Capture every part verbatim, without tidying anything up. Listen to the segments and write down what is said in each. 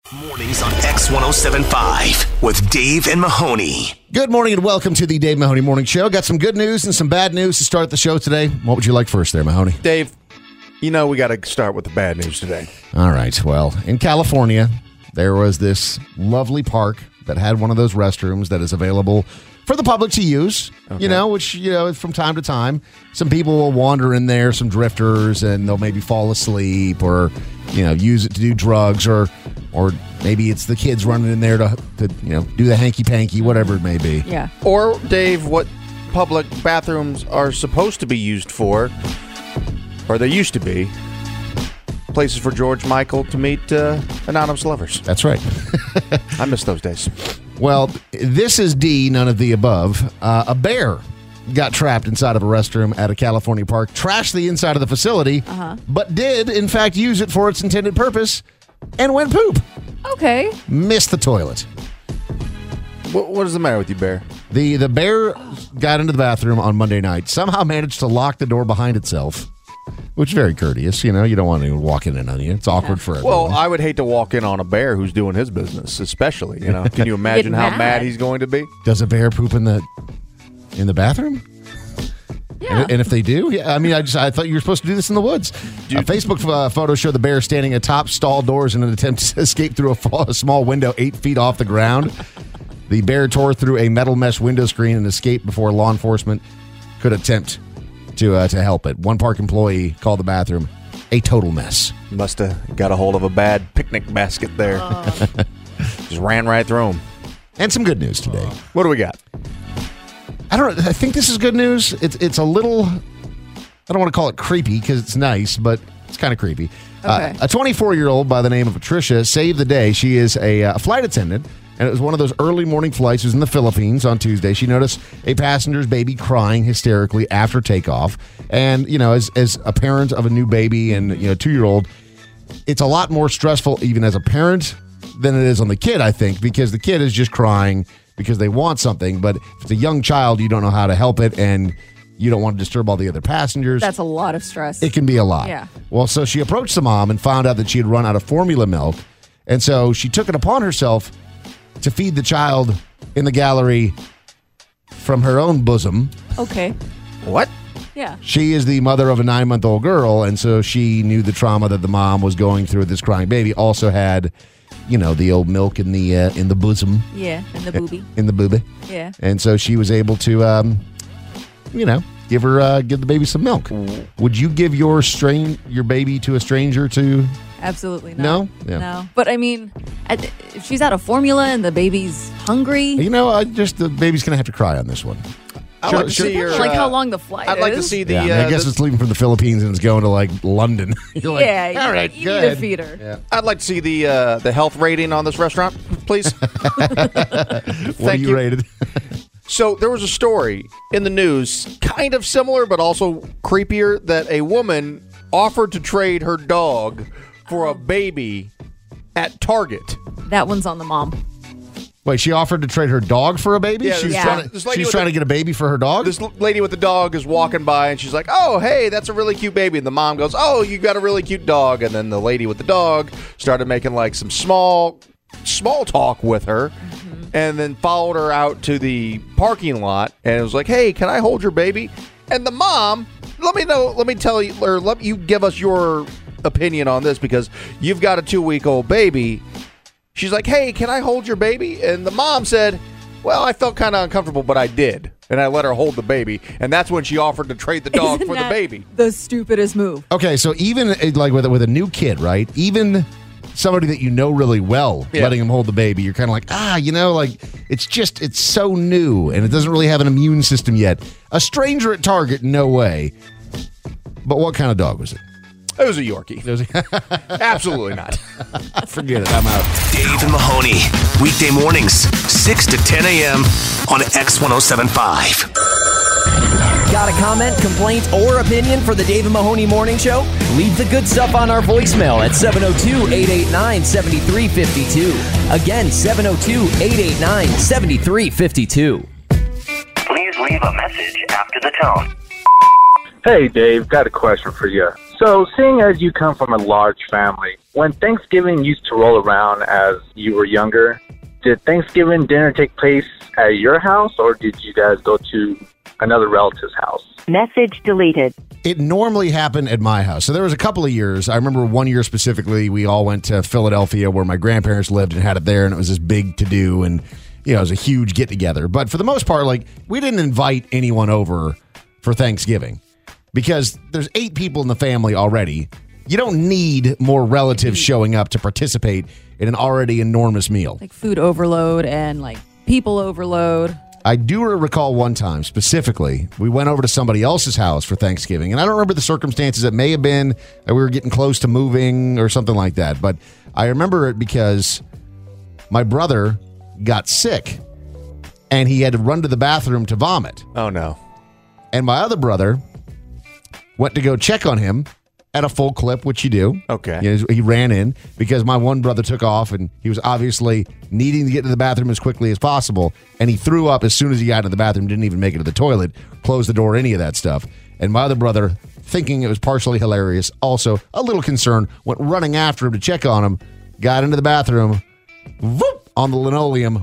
Mornings on X ten seventy-five with Dave and Mahoney. Good morning and welcome to the Dave Mahoney Morning Show. Got some good news and some bad news to start the show today. What would you like first there, Mahoney? Dave, you know we got to start with the bad news today. All right. Well, in California, there was this lovely park that had one of those restrooms that is available for the public to use, okay. you know, which, you know, from time to time, some people will wander in there, some drifters, and they'll maybe fall asleep or, you know, use it to do drugs or or maybe it's the kids running in there to, to you know, do the hanky-panky, whatever it may be. Yeah. Or, Dave, what public bathrooms are supposed to be used for, or they used to be, places for George Michael to meet uh, anonymous lovers. That's right. I miss those days. Well, this is D, none of the above. Uh, a bear got trapped inside of a restroom at a California park, trashed the inside of the facility, uh-huh. but did, in fact, use it for its intended purpose and went poop. Okay. Missed the toilet. What, what is the matter with you, Bear? The, the bear got into the bathroom on Monday night, somehow managed to lock the door behind itself, which is very courteous. You know, you don't want anyone walking in on you. It's awkward yeah. for everyone. Well, I would hate to walk in on a bear who's doing his business, especially. You know, can you imagine how mad. mad he's going to be? Does a bear poop in the in the bathroom? Yeah. And, and if they do, yeah. I mean, I just I thought you were supposed to do this in the woods. A Facebook uh, photo showed the bear standing atop stall doors in an attempt to escape through a, fall, a small window eight feet off the ground. The bear tore through a metal mesh window screen and escaped before law enforcement could attempt to uh, to help it. One park employee called the bathroom a total mess. Must have got a hold of a bad picnic basket there. Oh. Just ran right through him. And some good news today. What do we got? I don't know. I think this is good news. It's it's a little, I don't want to call it creepy because it's nice, but it's kind of creepy. Okay. Uh, a twenty-four-year-old by the name of Patricia saved the day. She is a uh, flight attendant. And it was one of those early morning flights. It was in the Philippines on Tuesday. She noticed a passenger's baby crying hysterically after takeoff. And, you know, as as a parent of a new baby and, you know, two-year-old, it's a lot more stressful even as a parent than it is on the kid, I think, because the kid is just crying because they want something. But if it's a young child, you don't know how to help it, and you don't want to disturb all the other passengers. That's a lot of stress. It can be a lot. Yeah. Well, so she approached the mom and found out that she had run out of formula milk. And so she took it upon herself to feed the child in the gallery from her own bosom. Okay. What? Yeah. She is the mother of a nine-month-old girl, and so she knew the trauma that the mom was going through with this crying baby. Also had, you know, the old milk in the uh, in the bosom. Yeah, in the boobie. In the boobie. Yeah. And so she was able to, um, you know, give her uh, give the baby some milk. Would you give your strain your baby to a stranger to? Absolutely not. No? Yeah. No. But I mean, if she's out of formula and the baby's hungry. You know, I just the baby's going to have to cry on this one. I'd like to see your, like uh, how long the flight I'd is. like to see the. Yeah, I, mean, uh, I guess the, it's leaving from the Philippines and it's going to like London. You're like, yeah, all you, right, you good. need to feed her. Yeah. I'd like to see the uh, the health rating on this restaurant, please. What Thank are you, you. rated? So there was a story in the news, kind of similar but also creepier, that a woman offered to trade her dog for a baby at Target. That one's on the mom. Wait, she offered to trade her dog for a baby? Yeah, she's yeah. trying to, This lady she's with trying the- to get a baby for her dog? This l- lady with the dog is walking by and she's like, oh, hey, that's a really cute baby. And the mom goes, oh, you got a really cute dog. And then the lady with the dog started making like some small, small talk with her. And then followed her out to the parking lot and it was like, hey, can I hold your baby? And the mom, let me know, let me tell you, or let you give us your opinion on this because you've got a two-week-old baby. She's like, hey, can I hold your baby? And the mom said, well, I felt kind of uncomfortable, but I did. And I let her hold the baby. And that's when she offered to trade the dog Isn't for the that baby. The stupidest move. Okay, so even uh, like with, with a new kid, right? Even somebody that you know really well, Yeah. letting him hold the baby, you're kind of like, ah, you know, like it's just, it's so new and it doesn't really have an immune system yet. A stranger at Target, no way. But what kind of dog was it? It was a Yorkie. It was a- Absolutely not. Forget it, I'm out. Dave and Mahoney, weekday mornings, six to ten a.m. on X ten seventy-five. Got a comment, complaint, or opinion for the Dave and Mahoney Morning Show? Leave the good stuff on our voicemail at seven oh two, eight eight nine, seven three five two. Again, seven oh two, eight eight nine, seven three five two. Please leave a message after the tone. Hey, Dave, got a question for you. So, seeing as you come from a large family, when Thanksgiving used to roll around as you were younger, did Thanksgiving dinner take place at your house, or did you guys go to another relative's house? Message deleted. It normally happened at my house. So there was a couple of years. I remember one year specifically, we all went to Philadelphia where my grandparents lived and had it there, and it was this big to-do, and you know, it was a huge get-together. But for the most part, like, we didn't invite anyone over for Thanksgiving because there's eight people in the family already. You don't need more relatives showing up to participate in an already enormous meal. Like food overload and like people overload. I do recall one time specifically, we went over to somebody else's house for Thanksgiving, and I don't remember the circumstances. It may have been that we were getting close to moving or something like that, but I remember it because my brother got sick, and he had to run to the bathroom to vomit. Oh, no. And my other brother went to go check on him at a full clip, which you do. Okay. You know, he ran in because my one brother took off, and he was obviously needing to get to the bathroom as quickly as possible, and he threw up as soon as he got into the bathroom, didn't even make it to the toilet, closed the door, any of that stuff. And my other brother, thinking it was partially hilarious, also a little concerned, went running after him to check on him, got into the bathroom, whoop, on the linoleum,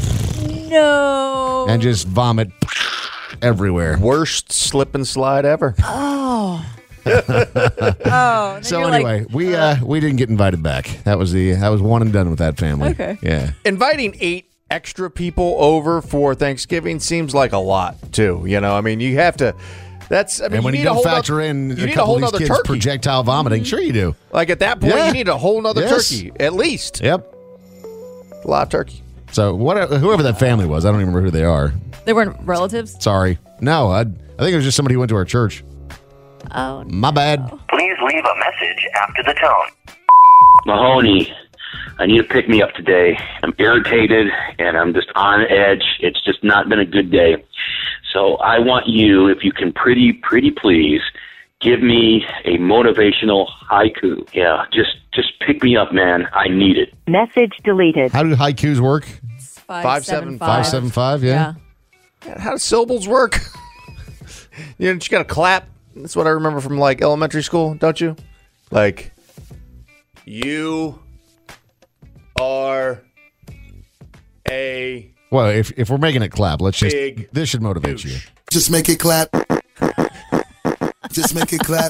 No. and just vomit everywhere. Worst slip and slide ever. Oh. oh. then So you're anyway, like, we uh, we didn't get invited back. That was the that was one and done with that family. Okay. Yeah. Inviting eight extra people over for Thanksgiving seems like a lot, too. You know, I mean, you have to. That's. I mean, And when you, you, need a don't whole factor noth- in you a need a couple whole of these nother kids turkey. projectile vomiting, sure you do. Like at that point, Yeah. you need a whole nother Yes. turkey, at least. Yep. A lot of turkey. So what? Whoever that family was, I don't even remember who they are. They weren't relatives? Sorry. No, I, I think it was just somebody who went to our church. Oh. My bad. Please leave a message after the tone. Mahoney, I need to pick me up today. I'm irritated and I'm just on edge. It's just not been a good day. So I want you, if you can pretty, pretty please, give me a motivational haiku. Yeah, just just pick me up, man. I need it. Message deleted. How do haikus work? Five, Five, seven, seven, five. Five seven five. Yeah. Yeah. How do syllables work? you know, you got to clap. That's what I remember from like elementary school, don't you? Like, you are a Well, if if we're making it clap, let's just. Big This should motivate you. Just make it clap. Just make it clap.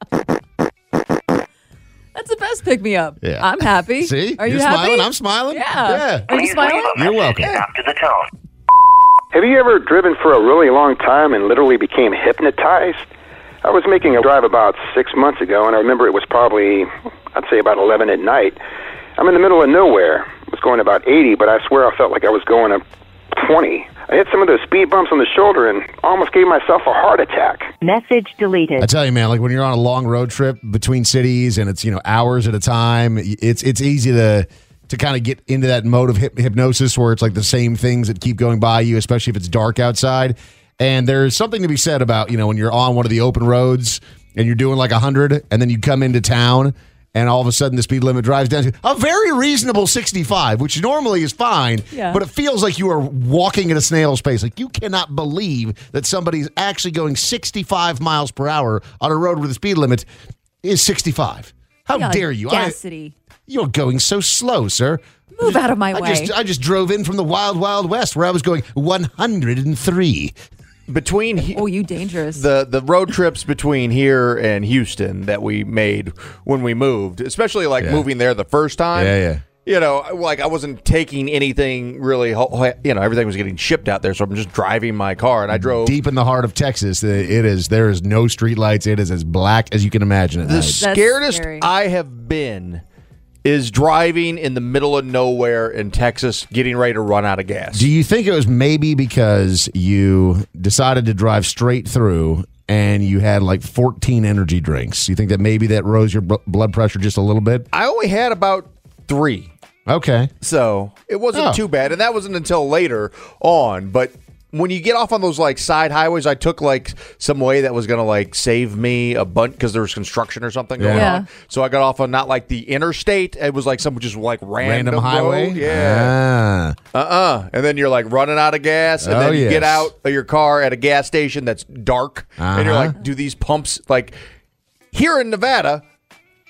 That's the best pick me up. Yeah. I'm happy. See? Are you You're happy? smiling. I'm smiling. Yeah. Yeah. Are you Please smiling? leave a You're message welcome. after the tone. Have you ever driven for a really long time and literally became hypnotized? I was making a drive about six months ago, and I remember it was probably, I'd say about eleven at night. I'm in the middle of nowhere. I was going about eighty, but I swear I felt like I was going a twenty. I hit some of those speed bumps on the shoulder and almost gave myself a heart attack. Message deleted. I tell you, man, like when you're on a long road trip between cities and it's, you know, hours at a time, it's it's easy to to kind of get into that mode of hyp- hypnosis where it's like the same things that keep going by you, especially if it's dark outside. And there's something to be said about, you know, when you're on one of the open roads and you're doing like one hundred and then you come into town and all of a sudden the speed limit drives down to a very reasonable sixty-five, which normally is fine, Yeah. but it feels like you are walking at a snail's pace. Like you cannot believe that somebody's actually going sixty-five miles per hour on a road where the speed limit is sixty-five. How Yeah, dare you? Gas I- City. You're going so slow, sir. Move out of my I way. just, I just drove in from the wild, wild west where I was going one hundred three. between he- oh, you dangerous. the the road trips between here and Houston that we made when we moved, especially like Yeah. moving there the first time. Yeah, yeah. You know, like I wasn't taking anything really. ho- You know, everything was getting shipped out there, so I'm just driving my car, and I drove. Deep in the heart of Texas, it is. There is no street lights. It is as black as you can imagine at The night. scaredest scary. I have been is driving in the middle of nowhere in Texas, getting ready to run out of gas. Do you think it was maybe because you decided to drive straight through and you had like fourteen energy drinks? You think that maybe that rose your bl- blood pressure just a little bit? I only had about three. Okay. So it wasn't Oh. too bad, and that wasn't until later on. But when you get off on those like side highways, I took like some way that was gonna like save me a bunch because there was construction or something going Yeah. on. So I got off on not like the interstate; it was like some just like random, Random highway? road. Yeah. Ah. Uh uh And then you're like running out of gas, and Oh, then you yes. get out of your car at a gas station that's dark, and you're Uh-huh. like, do these pumps like here in Nevada?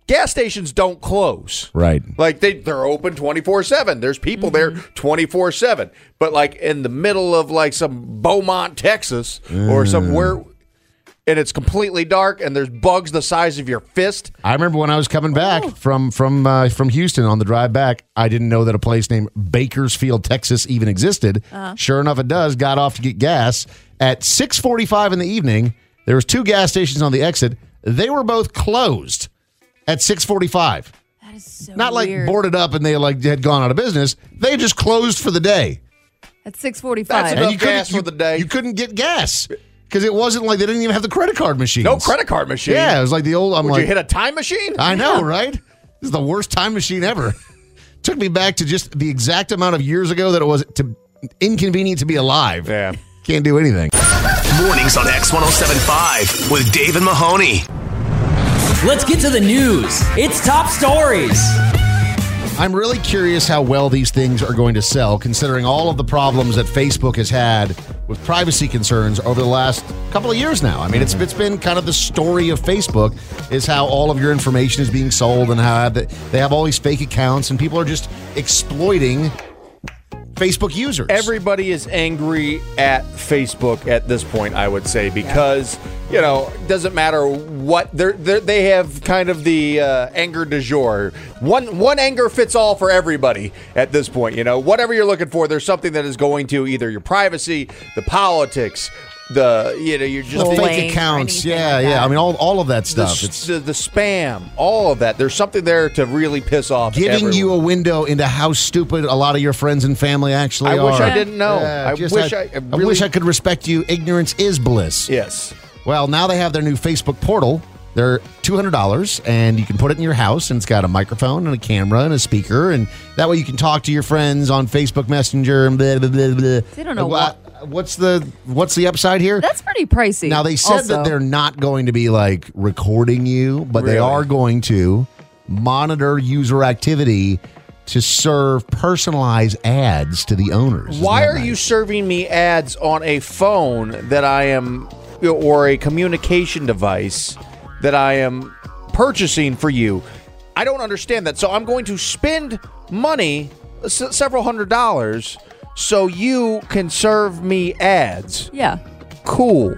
gas stations don't close. Right. Like they, they're open twenty-four seven. There's people Mm-hmm. there twenty-four seven. But like in the middle of like some Beaumont, Texas or somewhere, and it's completely dark and there's bugs the size of your fist. I remember when I was coming back from from uh, from Houston on the drive back, I didn't know that a place named Bakersfield, Texas even existed. Uh-huh. Sure enough, it does. Got off to get gas. At six forty-five in the evening, there was two gas stations on the exit. They were both closed at six forty-five. That is so Not like weird. boarded up and they like had gone out of business. They just closed for the day. At six forty-five. That's And enough you couldn't- gas for you- the day. You couldn't get gas because it wasn't like they didn't even have the credit card machines. No credit card machine. Yeah, it was like the old. I'm Would like, you hit a time machine? I know, right? This is the worst time machine ever. Took me back to just the exact amount of years ago that it was to inconvenient to be alive. Yeah. Can't do anything. Mornings on X one oh seven point five with Dave and Mahoney. Let's get to the news. It's top stories. I'm really curious how well these things are going to sell, considering all of the problems that Facebook has had with privacy concerns over the last couple of years now. I mean, it's it's been kind of the story of Facebook is how all of your information is being sold and how they have all these fake accounts and people are just exploiting Facebook users. Everybody is angry at Facebook at this point, I would say, because, you know, it doesn't matter what, they're, they're, they have kind of the uh, anger du jour. One, one anger fits all for everybody at this point, you know. Whatever you're looking for, there's something that is going to either your privacy, the politics, the, you know, you're just the Bullying fake or accounts. anything Yeah, like yeah. that. I mean, all, all of that the, stuff. It's the, the spam, all of that. There's something there to really piss off giving everyone. you a window into how stupid a lot of your friends and family actually I are. wish I didn't know. Yeah, I just wish I, I, I I really, wish I could respect you. Ignorance is bliss. Yes. Well, now they have their new Facebook portal. They're two hundred dollars, and you can put it in your house, and it's got a microphone and a camera and a speaker, and that way you can talk to your friends on Facebook Messenger and blah, blah, blah, blah. They don't know what. What's the what's the upside here? That's pretty pricey. Now, they said also. that they're not going to be, like, recording you, but they Really? are going to monitor user activity to serve personalized ads to the owners. Isn't Why that are nice? you serving me ads on a phone that I am, or a communication device that I am purchasing for you? I don't understand that. So I'm going to spend money, s- several hundred dollars, so you can serve me ads. Yeah. Cool.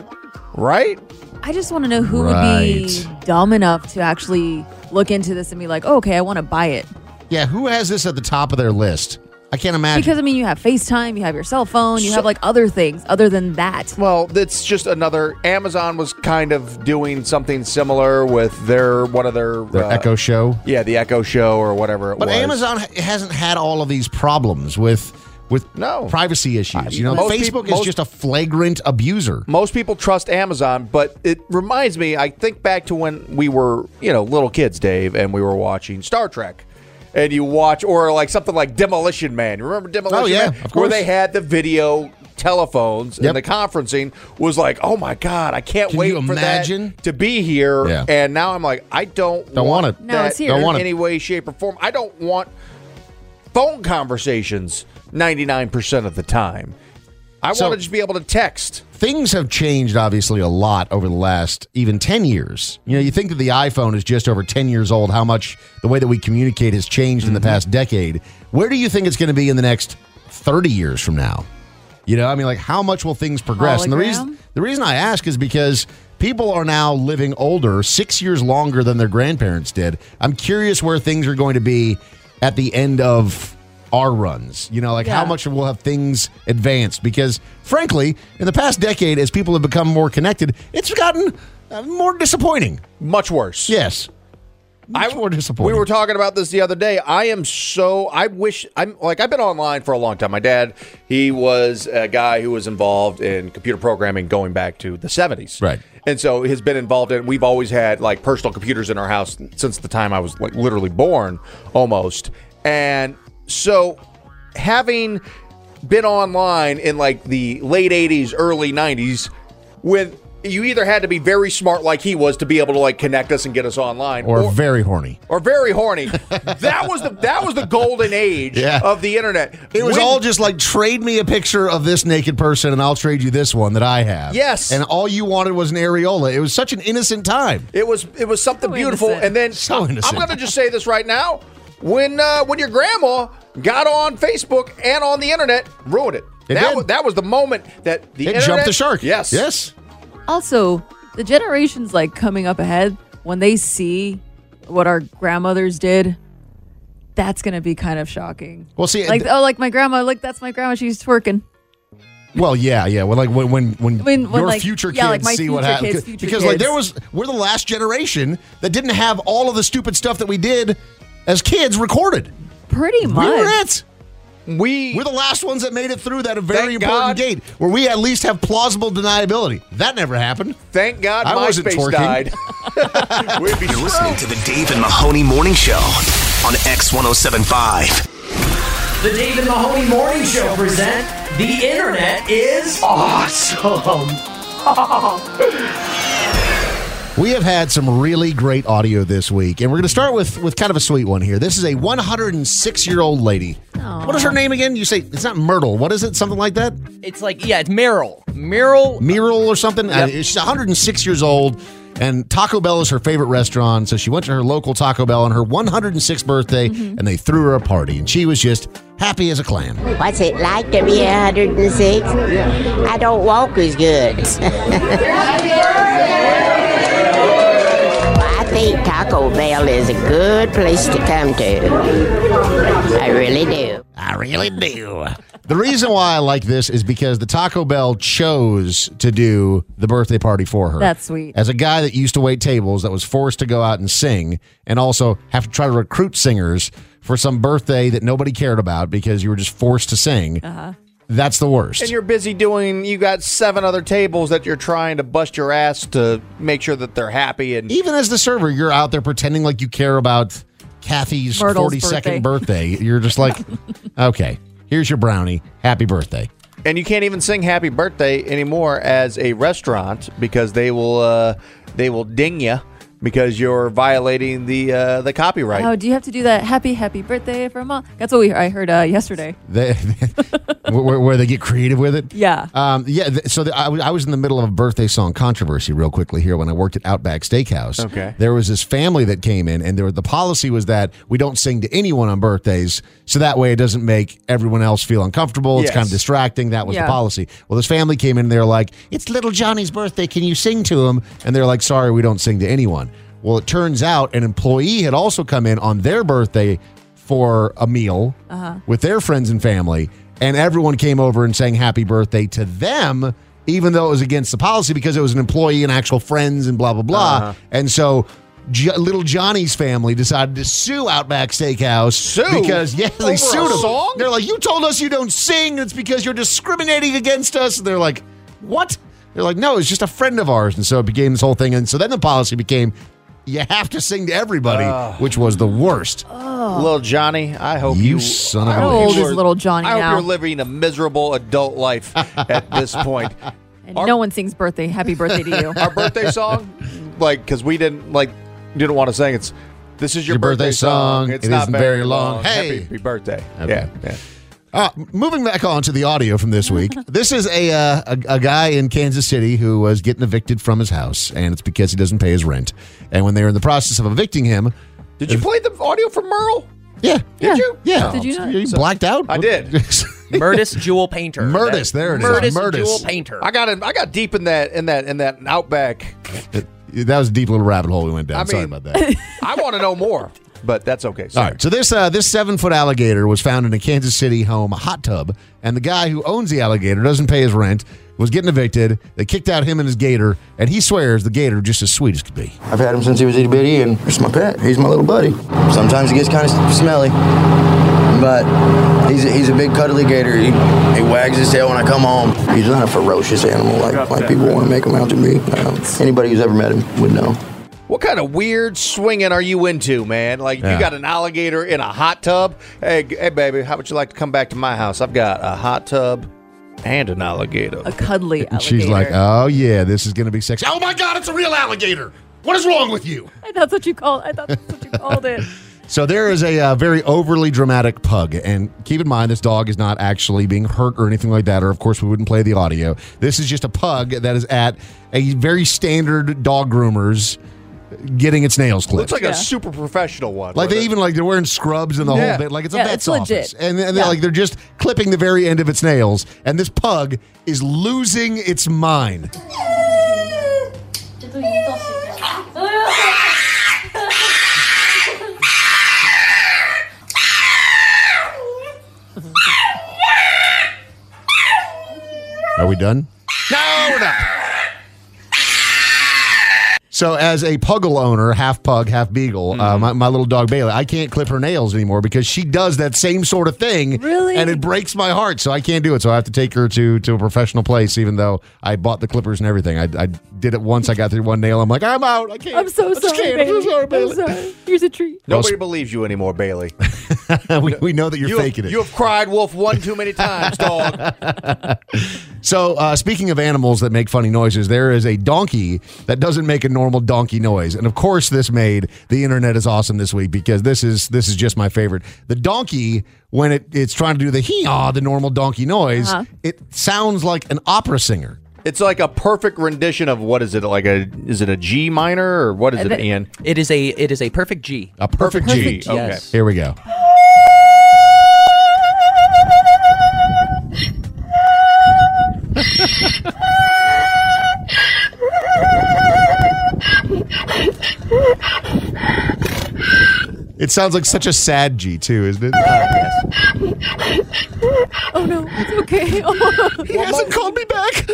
Right? I just want to know who would Right. be dumb enough to actually look into this and be like, oh, okay, I want to buy it. Yeah, who has this at the top of their list? I can't imagine. Because, I mean, you have FaceTime, you have your cell phone, you So- have like other things other than that. Well, that's just another. Amazon was kind of doing something similar with their one of their Their uh, Echo Show. Yeah, the Echo Show or whatever it But was. Amazon ha- hasn't had all of these problems with with No. privacy issues. You know, Most Facebook people- is most- just a flagrant abuser. Most people trust Amazon, but it reminds me, I think back to when we were, you know, little kids, Dave, and we were watching Star Trek. And you watch, or like something like Demolition Man. You remember Demolition Oh, yeah, Man? of Where course. they had the video telephones Yep. and the conferencing was like, oh my God, I can't Can wait you for imagine? that to be here. Yeah. And now I'm like, I don't, Don't want it. No, that it's here. Don't in want it. any way, shape, or form. I don't want phone conversations ninety-nine percent of the time. I So- want to just be able to text. Things have changed obviously a lot over the last even ten years. You know, you think that the iPhone is just over ten years old, how much the way that we communicate has changed in the past decade. Where do you think it's going to be in the next thirty years from now? You know, I mean, like, how much will things progress? And the Hologram? reason the reason I ask is because people are now living older, six years longer than their grandparents did. I'm curious where things are going to be at the end of our runs. You know, like how Yeah. much will have things advanced? Because frankly, in the past decade, as people have become more connected, it's gotten uh, more disappointing. Much worse. Yes. Much more disappointing. We were talking about this the other day. I am so, I wish, I'm like, I've been online for a long time. My dad, he was a guy who was involved in computer programming going back to the seventies. Right. And so he's been involved in, we've always had like personal computers in our house since the time I was like literally born almost. And so having been online in like the late eighties, early nineties, when you either had to be very smart like he was to be able to like connect us and get us online, Or, or very horny. or very horny. that was the that was the golden age Yeah. of the internet. It was When- all just like, trade me a picture of this naked person and I'll trade you this one that I have. Yes. And all you wanted was an areola. It was such an innocent time. It was it was something So beautiful, innocent. and then So I'm innocent. going to just say this right now: when uh, when your grandma got on Facebook and on the internet, ruined it. It that did. was that was the moment that the It internet jumped the shark. Yes, Yes. Also, the generations like coming up ahead, when they see what our grandmothers did, that's going to be kind of shocking. Well, see, Like, th- oh, like my grandma, like that's my grandma, she's twerking. Well, yeah, yeah. Well, like when when when, When- when, your like- future kids yeah, like my see what future happens, kids, future because like kids. there was, we're the last generation that didn't have all of the stupid stuff that we did as kids recorded. Pretty much. We were it. We We're the last ones that made it through that very Thank important God. gate where we at least have plausible deniability. That never happened. thank God I wasn't MySpace twerking. died. We'd be You're listening screwed. to the Dave and Mahoney Morning Show on X one oh seven point five. The Dave and Mahoney Morning Show present The Internet is Awesome. We have had some really great audio this week, and we're going to start with with kind of a sweet one here. This is a one hundred six year old lady. Aw. What is her name again? You say it's not Myrtle. What is it? Something like that? It's like, yeah, it's Meryl. Meryl. Meryl or something? Yep. Uh, she's one hundred six years old, and Taco Bell is her favorite restaurant. So she went to her local Taco Bell on her one hundred sixth birthday, and they threw her a party, and she was just happy as a clam. What's it like to be one hundred six? I don't walk as good. I think Taco Bell is a good place to come to. I really do. I really do. The reason why I like this is because the Taco Bell chose to do the birthday party for her. That's sweet. As a guy that used to wait tables, that was forced to go out and sing, and also have to try to recruit singers for some birthday that nobody cared about because you were just forced to sing. Uh-huh. That's the worst. And you're busy doing. You got seven other tables that you're trying to bust your ass to make sure that they're happy. And Even as the server, you're out there pretending like you care about Kathy's Myrtle's forty-second birthday. You're just like, okay, here's your brownie. Happy birthday. And you can't even sing happy birthday anymore as a restaurant because they will uh, they will ding you because you're violating the uh, the copyright. Oh, do you have to do that happy, happy birthday for mom? That's what we I heard uh, yesterday. They, where, where they get creative with it. Yeah. Um, yeah. th- So the, I, was- I was in the middle of a birthday song controversy real quickly here when I worked at Outback Steakhouse. Okay. There was this family that came in, and there were, the policy was that we don't sing to anyone on birthdays, so that way it doesn't make everyone else feel uncomfortable. It's Yes. kind of distracting. That was Yeah. the policy. Well, this family came in, and they're like, "It's little Johnny's birthday. Can you sing to him?" And they're like, "Sorry, we don't sing to anyone." Well, it turns out an employee had also come in on their birthday for a meal Uh-huh. with their friends and family, and everyone came over and sang happy birthday to them, even though it was against the policy because it was an employee and actual friends and blah, blah, blah. Uh-huh. And so J- little Johnny's family decided to sue Outback Steakhouse. Sue? Because, yeah, Over they a sued them. song? They're like, you told us you don't sing. It's because you're discriminating against us. And they're like, what? They're like, no, it's just a friend of ours. And so it became this whole thing. And so then the policy became, you have to sing to everybody, which was the worst. Little Johnny, I hope You you, son of I a hope How old you is are- little Johnny I hope now? you're living a miserable adult life at this point. And Our- no one sings birthday, happy birthday to you. Our birthday song, like, because we didn't like didn't want to sing. It's this is your, Your birthday song. It's It not isn't very, very long. long. Hey. Happy birthday. Okay. Yeah, yeah. Uh, moving back on to the audio from this week. This is a, uh, a a guy in Kansas City who was getting evicted from his house, and it's because he doesn't pay his rent. And when they were in the process of evicting him, Did you play the audio from Merle? yeah, Did you? yeah, Did you not? You blacked out. I did. Murtis Jewel Painter. Murtis, there it is. Murtis Murtis. Jewel Painter. I got in, I got deep in that in that in that Outback. That was a deep little rabbit hole we went down. I Sorry mean- about that. I want to know more, but that's okay. All Sorry. right, so this uh, this seven foot alligator was found in a Kansas City home hot tub, and the guy who owns the alligator doesn't pay his rent. Was getting evicted. They kicked out him and his gator, and he swears the gator just as sweet as could be. I've had him since he was itty bitty, and it's my pet. He's my little buddy. Sometimes he gets kind of smelly, but he's a, he's a big cuddly gator. He, he wags his tail when I come home. He's not a ferocious animal like, like people want to make him out to be. Um, anybody who's ever met him would know. What kind of weird swinging are you into, man? Like, Yeah. you got an alligator in a hot tub? Hey, g- hey, baby, how would you like to come back to my house? I've got a hot tub And an alligator. A cuddly alligator. And she's like, oh, yeah, this is going to be sexy. Oh, my God, it's a real alligator. What is wrong with you? I thought that's what you called. I thought that's what you called it. So there is a uh, very overly dramatic pug. And keep in mind, this dog is not actually being hurt or anything like that. Or, of course, we wouldn't play the audio. This is just a pug that is at a very standard dog groomer's getting its nails clipped. Looks like yeah. a super professional one. Like they even like they're wearing scrubs and the yeah. whole bit. Like it's a yeah, vet's it's office. legit. And, and they're yeah. like they're just clipping the very end of its nails. And this pug is losing its mind. Are we done? No, we're not. So as a puggle owner, half pug, half beagle, mm-hmm. uh, my, my little dog Bailey, I can't clip her nails anymore because she does that same sort of thing. Really? And it breaks my heart, so I can't do it. So I have to take her to, to a professional place, even though I bought the clippers and everything. I, I did it once. I got through one nail. I'm like, I'm out. I can't. I'm so I just sorry, can't. Bailey. I'm so sorry, Bailey. I'm sorry. Here's a treat. Nobody believes you anymore, Bailey. we, we know that you're you faking have, it. You have cried wolf one too many times, dog. So uh, speaking of animals that make funny noises, there is a donkey that doesn't make a normal donkey noise. And of course this made the internet is awesome this week because this is this is just my favorite. The donkey, when it, it's trying to do the hee-haw, the normal donkey noise, uh-huh. it sounds like an opera singer. It's like a perfect rendition of what is it like a is it a G minor or what is it, Ian? It is a it is a perfect G. A perfect, perfect G. G. Okay. Yes. Here we go. It sounds like such a sad G too, isn't it? Uh, yes. Oh no, it's okay. Oh. He hasn't called me back.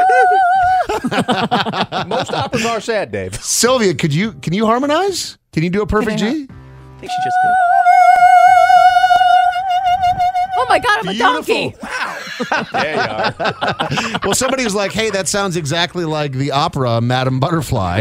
Most operas are sad, Dave. Sylvia, could you can you harmonize? Can you do a perfect G? I think she just did. Oh my God, I'm Beautiful. a donkey. Wow. There you are. Well, somebody was like, hey, that sounds exactly like the opera Madame Butterfly.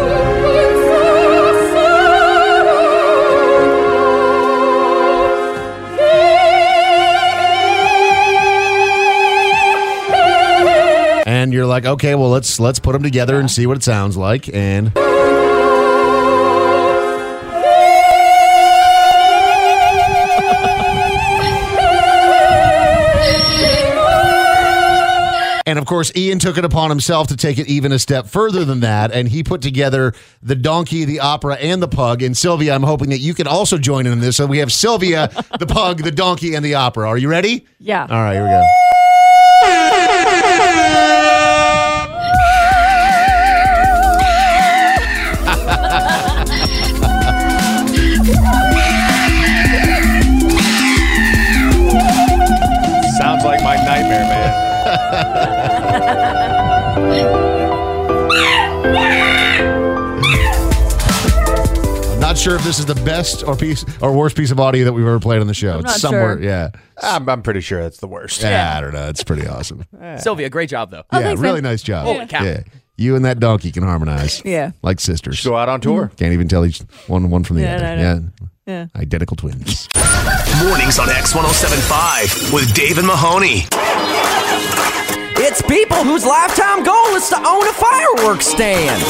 And you're like, okay, well, let's let's put them together and see what it sounds like. And And of course, Ian took it upon himself to take it even a step further than that, and he put together the donkey, the opera, and the pug. And Sylvia, I'm hoping that you can also join in this. So we have Sylvia, the pug, the donkey, and the opera. Are you ready? Yeah. All right, here we go. Sounds like my nightmare, man. I'm not sure if this is the best or piece or worst piece of audio that we've ever played on the show. I'm It's not somewhere, sure. yeah. I'm, I'm pretty sure that's the worst. Yeah, I don't know. It's pretty awesome. Sylvia, great job though. Oh, yeah, thanks, really man. nice job. Holy cow. Yeah. You and that donkey can harmonize. Yeah. Like sisters. Go out on tour. Can't even tell each one one from the Yeah, other. I know. Yeah. Yeah. Identical twins. Mornings on X one oh seven point five with Dave and Mahoney. It's people whose lifetime goal is to own a fireworks stand.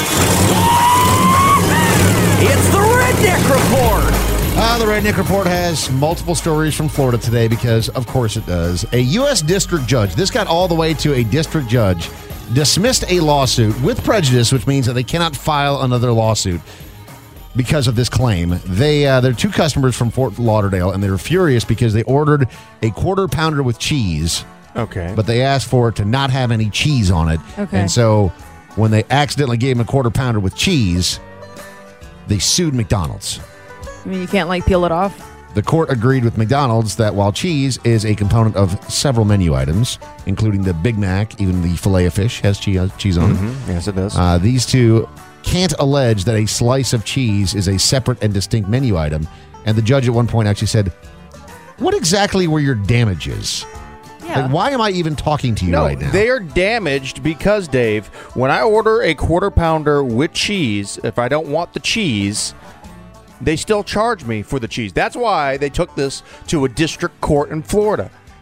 It's the Redneck Report. Uh, the Redneck Report has multiple stories from Florida today because, of course, it does. A U S district judge, this got all the way to a district judge, dismissed a lawsuit with prejudice, which means that they cannot file another lawsuit because of this claim. They, uh, they're two customers from Fort Lauderdale, and they were furious because they ordered a quarter pounder with cheese. Okay. But they asked for it to not have any cheese on it. Okay. And so when they accidentally gave him a quarter pounder with cheese, they sued McDonald's. I mean, you can't like peel it off. The court agreed with McDonald's that while cheese is a component of several menu items, including the Big Mac, even the Filet-O-Fish has cheese, cheese on Mm-hmm. Yes, it does. it. Uh, these two can't allege that a slice of cheese is a separate and distinct menu item. And the judge at one point actually said, what exactly were your damages? Yeah. Like, why am I even talking to you no, right now? they are damaged because, Dave, when I order a quarter pounder with cheese, if I don't want the cheese, they still charge me for the cheese. That's why they took this to a district court in Florida.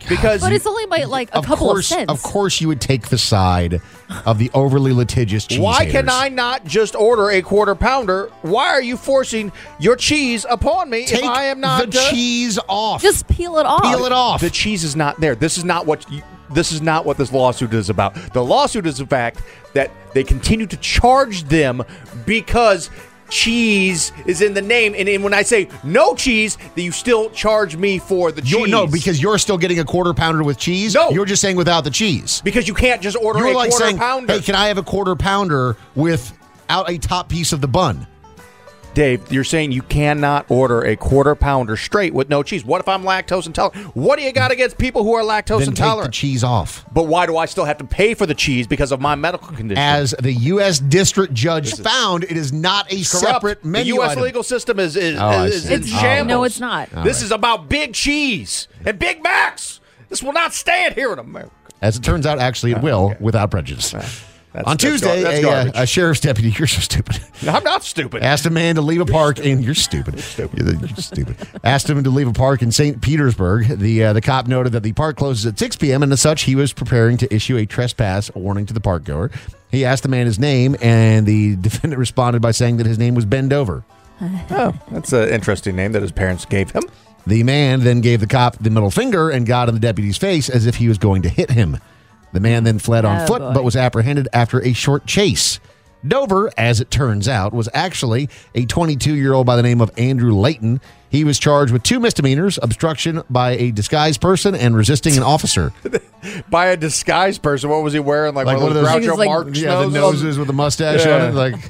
because But it's only by like a Of couple course, of cents. of course, you would take the side of the overly litigious cheese why haters. can I not just order a quarter pounder? Why are you forcing your cheese upon me Take if I am not the uh, cheese off? Just peel it off. Peel it off. The cheese is not there. This is not what you, this is not what this lawsuit is about. The lawsuit is the fact that they continue to charge them because cheese is in the name, and, and when I say no cheese, that you still charge me for the cheese. You're, no, because you're still getting a quarter pounder with cheese. No. You're just saying without the cheese. because you can't just order You're a like quarter saying, pounder. hey, can I have a quarter pounder without a top piece of the bun? Dave, you're saying you cannot order a quarter pounder straight with no cheese. What if I'm lactose intolerant? What do you got against people who are lactose Then take the intolerant? cheese off. But why do I still have to pay for the cheese because of my medical condition? As the U S district judge found, it is not a Corrupt. separate menu The U S item. legal system is is, Oh, I is see. in It's, shambles. no, it's not. All This right. is about big cheese and Big Macs. This will not stand here in America. As it turns out, actually, it will without prejudice. That's, On that's Tuesday, gar- that's a, uh, garbage. a sheriff's deputy, you're so stupid, I'm not stupid. asked a man to leave a park in, you're stupid. You're, the- you're stupid. Asked him to leave a park in Saint Petersburg. The uh, the cop noted that the park closes at six p.m. and as such, he was preparing to issue a trespass warning to the park goer. He asked the man his name, and the defendant responded by saying that his name was Ben Dover. Oh, that's an interesting name that his parents gave him. The man then gave the cop the middle finger and got in the deputy's face as if he was going to hit him. The man then fled on Oh, foot, boy. but was apprehended after a short chase. Dover, as it turns out, was actually a twenty-two-year-old by the name of Andrew Layton. He was charged with two misdemeanors, obstruction by a disguised person and resisting an officer. By a disguised person. What was he wearing? Like, Like one of one those of those- Groucho like- Marx Yeah, the noses? noses with the mustache Yeah. on it. Like,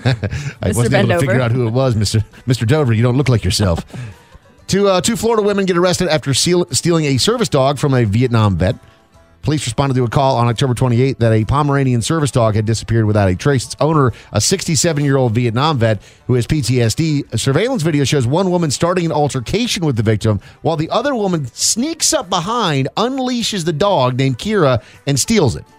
I wasn't Ben able to figure Dover. out who it was, Mister Mister Dover. You don't look like yourself. two, uh, two Florida women get arrested after seal- stealing a service dog from a Vietnam vet. Police responded to a call on October twenty-eighth that a Pomeranian service dog had disappeared without a trace. Its owner, a sixty-seven-year-old Vietnam vet who has P T S D. A surveillance video shows one woman starting an altercation with the victim while the other woman sneaks up behind, unleashes the dog named Kira, and steals it.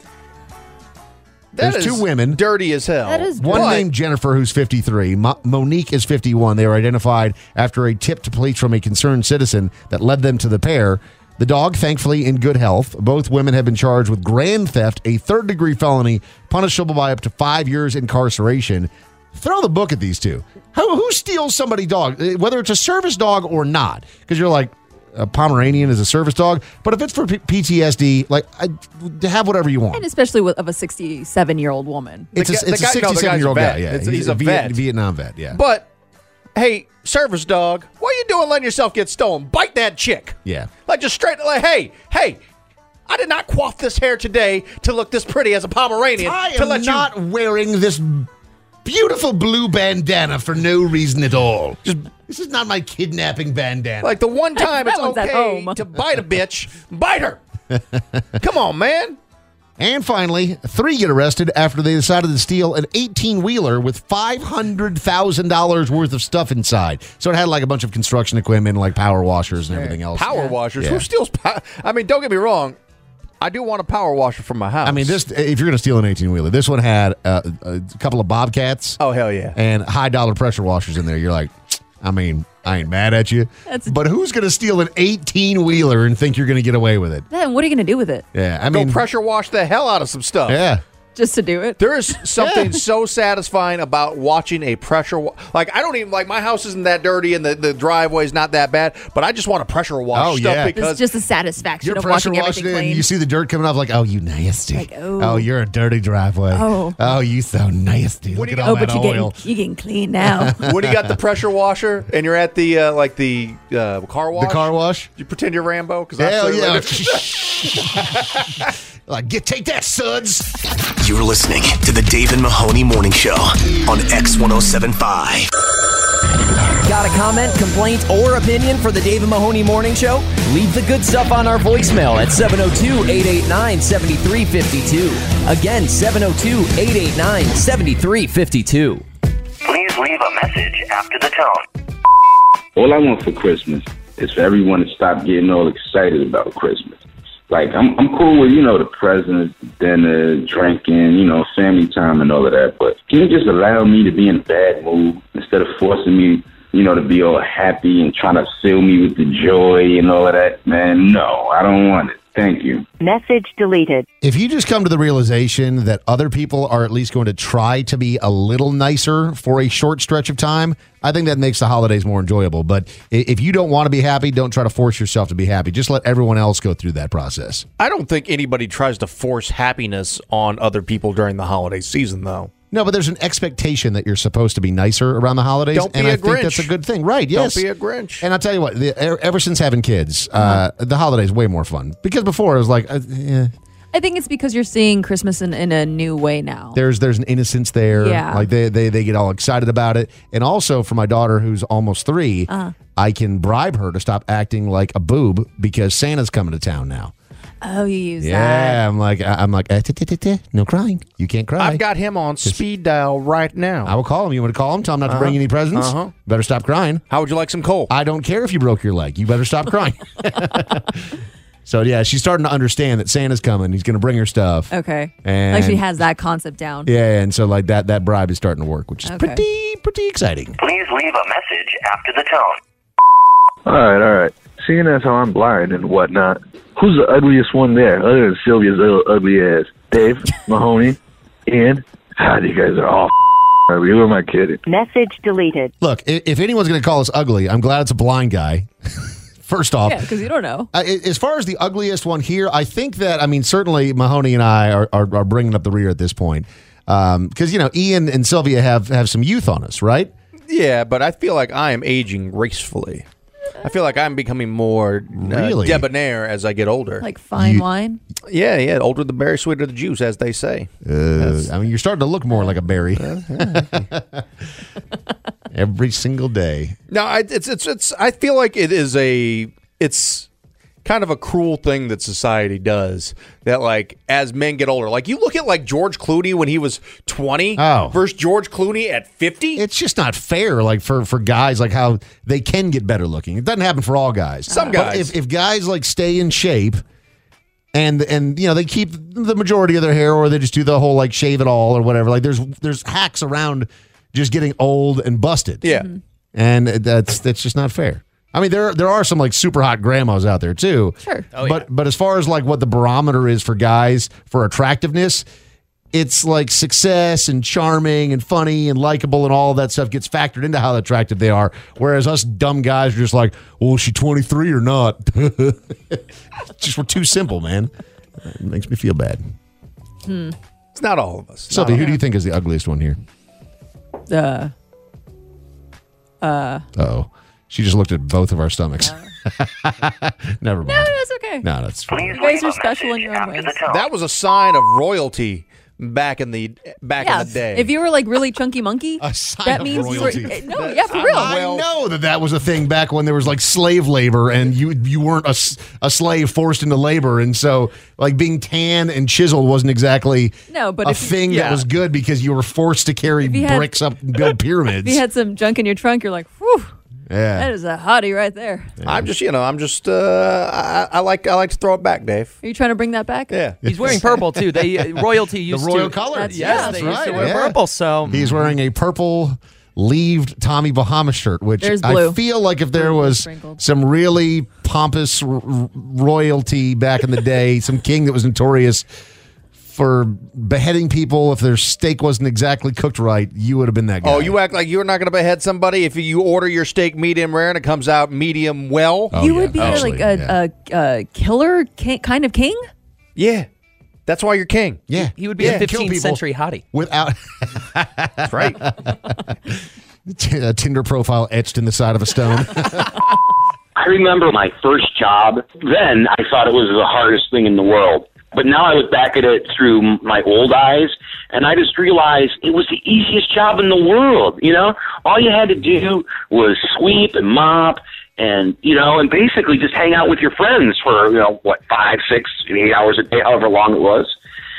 That There's is two women. dirty as hell. That is One But- named Jennifer, who's fifty-three. Mo- Monique is fifty-one. They were identified after a tip to police from a concerned citizen that led them to the pair. The dog, thankfully, in good health. Both women have been charged with grand theft, a third-degree felony, punishable by up to five years incarceration. Throw the book at these two. Who, who steals somebody's dog, Uh, whether it's a service dog or not? Because you're like, a Pomeranian is a service dog. But if it's for P- PTSD, like, I, have whatever you want. And especially with, of a sixty-seven-year-old woman. It's a, The guy- it's a the guy- no, the guy's a sixty-seven-year-old vet. guy. Yeah, It's- he's a Viet- vet. Vietnam vet. Yeah, But, hey, service dog, what are you doing letting yourself get stolen? Bite that chick. yeah. Like, just straight, like, hey, hey, I did not coif this hair today to look this pretty as a Pomeranian. I to am let not you, wearing this beautiful blue bandana for no reason at all. Just this is not my kidnapping bandana. like, the one time That it's one's at okay home. to bite a bitch, bite her. Come on, man. And finally, three get arrested after they decided to steal an eighteen-wheeler with five hundred thousand dollars worth of stuff inside. So it had like a bunch of construction equipment, like power washers and everything else. Power washers. Yeah. Who steals power? I mean, don't get me wrong. I do want a power washer from my house. I mean, this if you're going to steal an eighteen-wheeler, this one had uh, a couple of Bobcats. Oh, hell yeah. And high-dollar pressure washers in there. You're like, I mean, I ain't mad at you. That's- but who's going to steal an eighteen-wheeler and think you're going to get away with it? Then what are you going to do with it? Yeah, I Go mean, pressure wash the hell out of some stuff. yeah. Just to do it? There is something so satisfying about watching a pressure wa- like I don't even like my house isn't that dirty and the, the driveway's not that bad, but I just want to pressure wash Oh, stuff yeah. because It's just the satisfaction You're of pressure washing washing everything it and clean. you see the dirt coming off like, oh, you nasty. Like, oh. you're a dirty driveway. Oh. you so nasty. Look do at you- all oh, that but you're oil. getting, you're getting clean now. when you got the pressure washer and you're at the uh, like the uh, car wash, The car wash? you pretend you're Rambo because Hell yeah. Like, get take that, suds. You're listening to the Dave and Mahoney Morning Show on X ten seventy-five. Got a comment, complaint, or opinion for the Dave and Mahoney Morning Show? Leave the good stuff on our voicemail at seven oh two, eight eight nine, seven three five two. Again, seven oh two, eight eight nine, seven three five two. Please leave a message after the tone. All I want for Christmas is for everyone to stop getting all excited about Christmas. Like, I'm I'm cool with, you know, the presents, dinner, drinking, you know, family time and all of that. But can you just allow me to be in a bad mood instead of forcing me you know, to be all happy and trying to fill me with the joy and all of that. Man, no, I don't want it. Thank you. Message deleted. If you just come to the realization that other people are at least going to try to be a little nicer for a short stretch of time, I think that makes the holidays more enjoyable. But i- if you don't want to be happy, don't try to force yourself to be happy. Just let everyone else go through that process. I don't think anybody tries to force happiness on other people during the holiday season, though. No, but there's an expectation that you're supposed to be nicer around the holidays. Don't be and a I think Grinch. that's a good thing. Right, yes. Don't be a Grinch. And I'll tell you what, the, e- ever since having kids, uh, the holidays way more fun. Because before it was like, uh, eh, I think it's because you're seeing Christmas in, in a new way now. there's there's an innocence there. Yeah. Like they, they, they get all excited about it. And also for my daughter who's almost three, Uh-huh. I can bribe her to stop acting like a boob because Santa's coming to town now. Oh, you use that. Yeah, I'm like, I'm like, eh, teh, teh, teh, teh, no crying. You can't cry. I've got him on speed dial right now. I will call him. You want to call him? Tell him not to Uh-huh. bring any presents? Uh-huh. Better stop crying. How would you like some coal? I don't care if you broke your leg. You better stop crying. So, yeah, she's starting to understand that Santa's coming. He's going to bring her stuff. Okay. And like she has that concept down. Yeah, and so, like, that that bribe is starting to work, which is Okay. pretty, pretty exciting. Please leave a message after the tone. All right, all right. Seeing as how I'm blind and whatnot, who's the ugliest one there other than Sylvia's little ugly ass? Dave, Mahoney, Ian? God, you guys are all ugly. Who am I kidding? Message deleted. Look, i- if anyone's going to call us ugly, I'm glad it's a blind guy. First off, Yeah, because you don't know. Uh, as far as the ugliest one here, I think that, I mean, certainly Mahoney and I are, are, are bringing up the rear at this point. Because, you know, Ian and Sylvia have, have some youth on us, right? Yeah, but I feel like I am aging gracefully. I feel like I'm becoming more uh, Really? debonair as I get older. Like fine wine. Yeah, yeah. Older the berry, sweeter the juice, as they say. Uh, I mean, you're starting to look more like a berry. Every single day. No, I, it's it's it's. I feel like it is a. It's kind of a cruel thing that society does. That like as men get older, like you look at like George Clooney when he was twenty, Oh. versus George Clooney at fifty. It's just not fair, like for, for guys, like how they can get better looking. It doesn't happen for all guys. Some But guys. if, if guys like stay in shape and and you know they keep the majority of their hair, or they just do the whole like shave it all or whatever. Like there's there's hacks around just getting old and busted. Yeah. And that's that's just not fair. I mean, there there are some like super hot grandmas out there too. Sure. Oh, but yeah. but as far as like what the barometer is for guys for attractiveness, it's like success and charming and funny and likable and all of that stuff gets factored into how attractive they are. Whereas us dumb guys are just like, well, is she twenty-three or not? Just we're too simple, man. It makes me feel bad. Hmm. It's not all of us. Sylvia, who do you think is the ugliest one here? Uh. Uh. Oh, she just looked at both of our stomachs. Never mind. No, that's okay. No, that's fine. You guys are special in your own ways. That was a sign of royalty back in the back Yeah, in the day. if you were like really chunky monkey, that of means royalty. you were. No, yeah, for real. I know that that was a thing back when there was like slave labor and you you weren't a, s- a slave forced into labor. And so like being tan and chiseled wasn't exactly No, but a if you- thing yeah. that was good because you were forced to carry If you had- bricks up and build pyramids. If you had some junk in your trunk, you're like, whew, yeah. that is a hottie right there. I'm just, you know, I'm just, uh, I, I like, I like to throw it back, Dave. Are you trying to bring that back? Yeah, He's wearing purple too. They uh, royalty used the royal to color. Yes, yeah, they that's used to right, wear yeah. purple. So He's wearing a purple leaved Tommy Bahama shirt, which There's I blue. feel like if there Blue was sprinkled. some really pompous r- r- royalty back in the day, some king that was notorious for beheading people if their steak wasn't exactly cooked right, you would have been that guy. Oh, you act like you're not going to behead somebody if you order your steak medium rare and it comes out medium well. Oh, you yeah, would be actually, like a, yeah. a, a killer king, kind of king. Yeah, that's why you're king. Yeah. he would be Yeah, a kill fifteenth people century hottie. Without That's right. a Tinder profile etched in the side of a stone. I remember my first job. Then I thought it was the hardest thing in the world. But now I look back at it through my old eyes, and I just realized it was the easiest job in the world, you know? All you had to do was sweep and mop and, you know, and basically just hang out with your friends for, you know, what, five, six, eight hours a day, however long it was.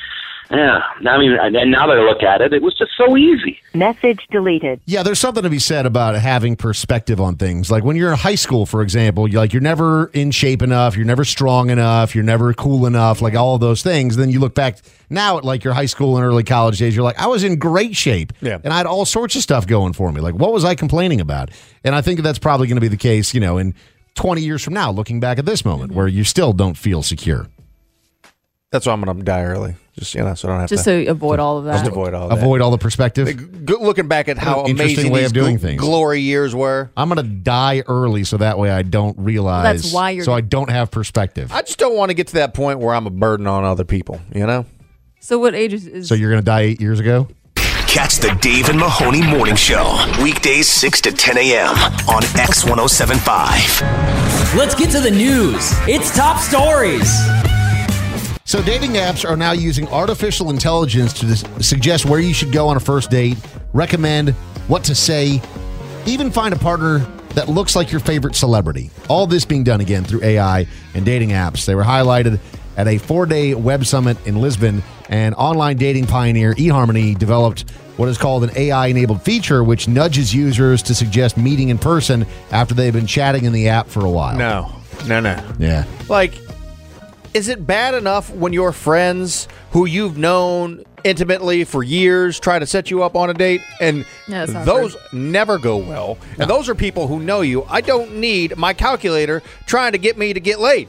Yeah, I mean, and now that I look at it, it was just so easy. Message deleted. Yeah, there's something to be said about having perspective on things. Like when you're in high school, for example, you're like you're never in shape enough, you're never strong enough, you're never cool enough, like all of those things. Then you look back now at like your high school and early college days, you're like, I was in great shape. Yeah. And I had all sorts of stuff going for me. Like, what was I complaining about? And I think that's probably going to be the case, you know, in twenty years from now, looking back at this moment where you still don't feel secure. That's why I'm going to die early. Just, you know, so I don't have Just to. so avoid all of that. Just avoid all that. Avoid all the perspective. Like, g- looking back at how What an interesting amazing way these of doing gl- things. glory years were. I'm going to die early so that way I don't realize. That's why you're- So I don't have perspective. I just don't want to get to that point where I'm a burden on other people, you know? So what age is, is So you're going to die eight years ago? Catch the Dave and Mahoney Morning Show. Weekdays six to ten a.m. on X ten seventy-five. Let's get to the news. It's top stories. So dating apps are now using artificial intelligence to dis- suggest where you should go on a first date, recommend what to say, even find a partner that looks like your favorite celebrity. All this being done again through A I and dating apps. They were highlighted at a four-day web summit in Lisbon, and online dating pioneer eHarmony developed what is called an A I-enabled feature, which nudges users to suggest meeting in person after they've been chatting in the app for a while. No. No, no. Yeah. Like, is it bad enough when your friends who you've known intimately for years try to set you up on a date and Yeah, it's awkward. those never go well? And those are people who know you. I don't need my calculator trying to get me to get laid.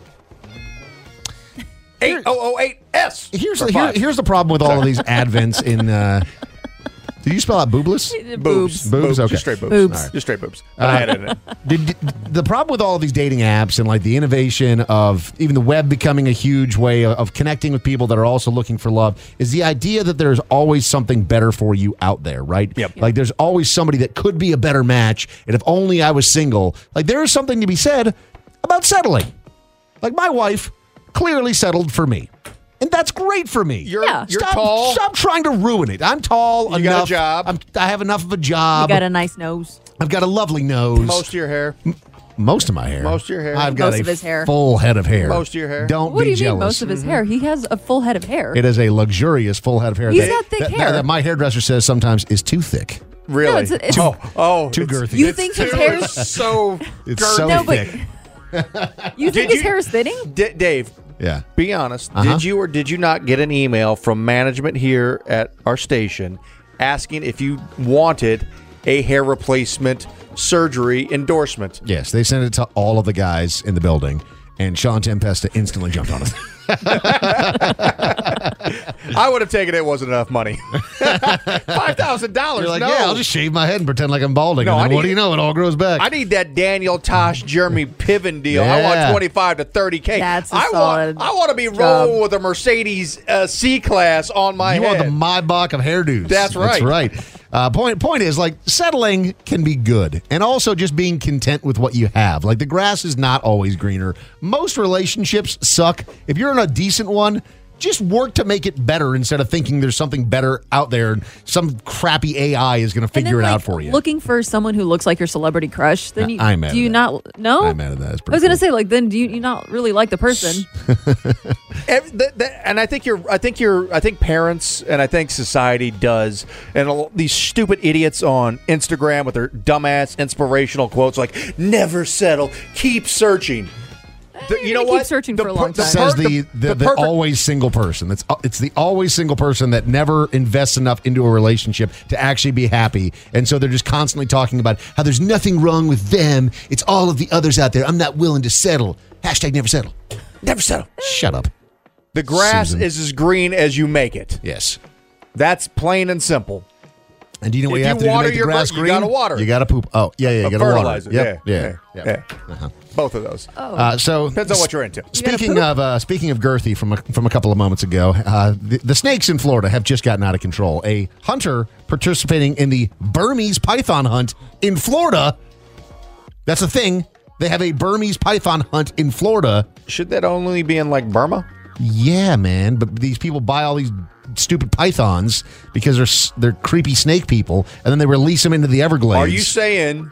eight oh oh eight S. Here's for the, here, five. here's the problem with all of these advents in. Uh, did you spell out boobless? Boobs. Boobs. Okay. Just straight boobs. Boobs. All right. Just straight boobs. Uh, I had it in it. Did, did- the problem with all of these dating apps and like the innovation of even the web becoming a huge way of, of connecting with people that are also looking for love is the idea that there's always something better for you out there, right? Yep. Like there's always somebody that could be a better match, and if only I was single. Like there is something to be said about settling. Like my wife clearly settled for me. And that's great for me. You're, Yeah. you're stop, tall. Stop trying to ruin it. I'm tall You enough. got a job. I'm, I have enough of a you job. got a nice nose. I've got a lovely nose. Most of your hair. Most of my hair. Most of your hair. I've got Most a of his hair. full head of hair. Most of your hair. Don't What be do you jealous. mean most of his hair? He has a full head of hair. It is a luxurious full head of hair. He's that, got thick that, hair. That, that my hairdresser says sometimes is too thick. Really? No, it's- it's- oh, oh, Too it's- girthy. You it's think his too- hair's- it's so It's girthy. so No, but- thick. You think Did his you- hair is thinning? D- Dave, Yeah. be honest. Uh-huh. Did you or did you not get an email from management here at our station asking if you wanted a hair replacement surgery endorsement? Yes, they sent it to all of the guys in the building, and Sean Tempesta instantly jumped on it. I would have taken it. It wasn't enough money. Five thousand dollars. You're like, no. yeah, I'll just shave my head and pretend like I'm balding. No, and I then what need- do you know? It all grows back. I need that Daniel Tosh, Jeremy Piven deal. I Yeah. want twenty-five to thirty K. That's a I solid want I want to be job. rolling with a Mercedes uh, C-Class on my you head. want the Maybach of hairdos. That's right. That's right. Uh, point point is, like, settling can be good, and also just being content with what you have. Like, the grass is not always greener. Most relationships suck. If you're in a decent one, just work to make it better instead of thinking there's something better out there and some crappy A I is going to And figure then, it like, out for you. Looking for someone who looks like your celebrity crush, then you, I'm mad do you at not? No, I'm mad at that. It's I was pretty gonna say, like, then do you, you not really like the person? Ev- th- th- and I think you're. I think you're. I think parents and I think society does. And a- these stupid idiots on Instagram with their dumbass inspirational quotes like "Never settle, keep searching." The- you know keep what? searching The for a per- long the time. Says per- the the, the, the perfect- always single person. That's it's the always single person that never invests enough into a relationship to actually be happy, and so they're just constantly talking about how there's nothing wrong with them. It's all of the others out there. I'm not willing to settle. Hashtag never settle. Never settle. Shut up. The grass Susan. is as green as you make it. Yes. That's plain and simple. And do you know what If you have you to do to water make the your grass gr- you green? gotta water You it. got to poop. Oh, yeah, yeah. You A got to water. fertilizer. it. Yep. Yeah, Yeah. yeah, Yeah. yeah. Uh-huh. Both of those. Oh. Uh, so Depends on what you're into. Speaking of uh, speaking of girthy from a, from a couple of moments ago, uh, the, the snakes in Florida have just gotten out of control. A hunter participating in the Burmese python hunt in Florida. That's a thing. They have a Burmese python hunt in Florida. Should that only be in like Burma? Yeah, man. But these people buy all these stupid pythons because they're s- they're creepy snake people, and then they release them into the Everglades. Are you saying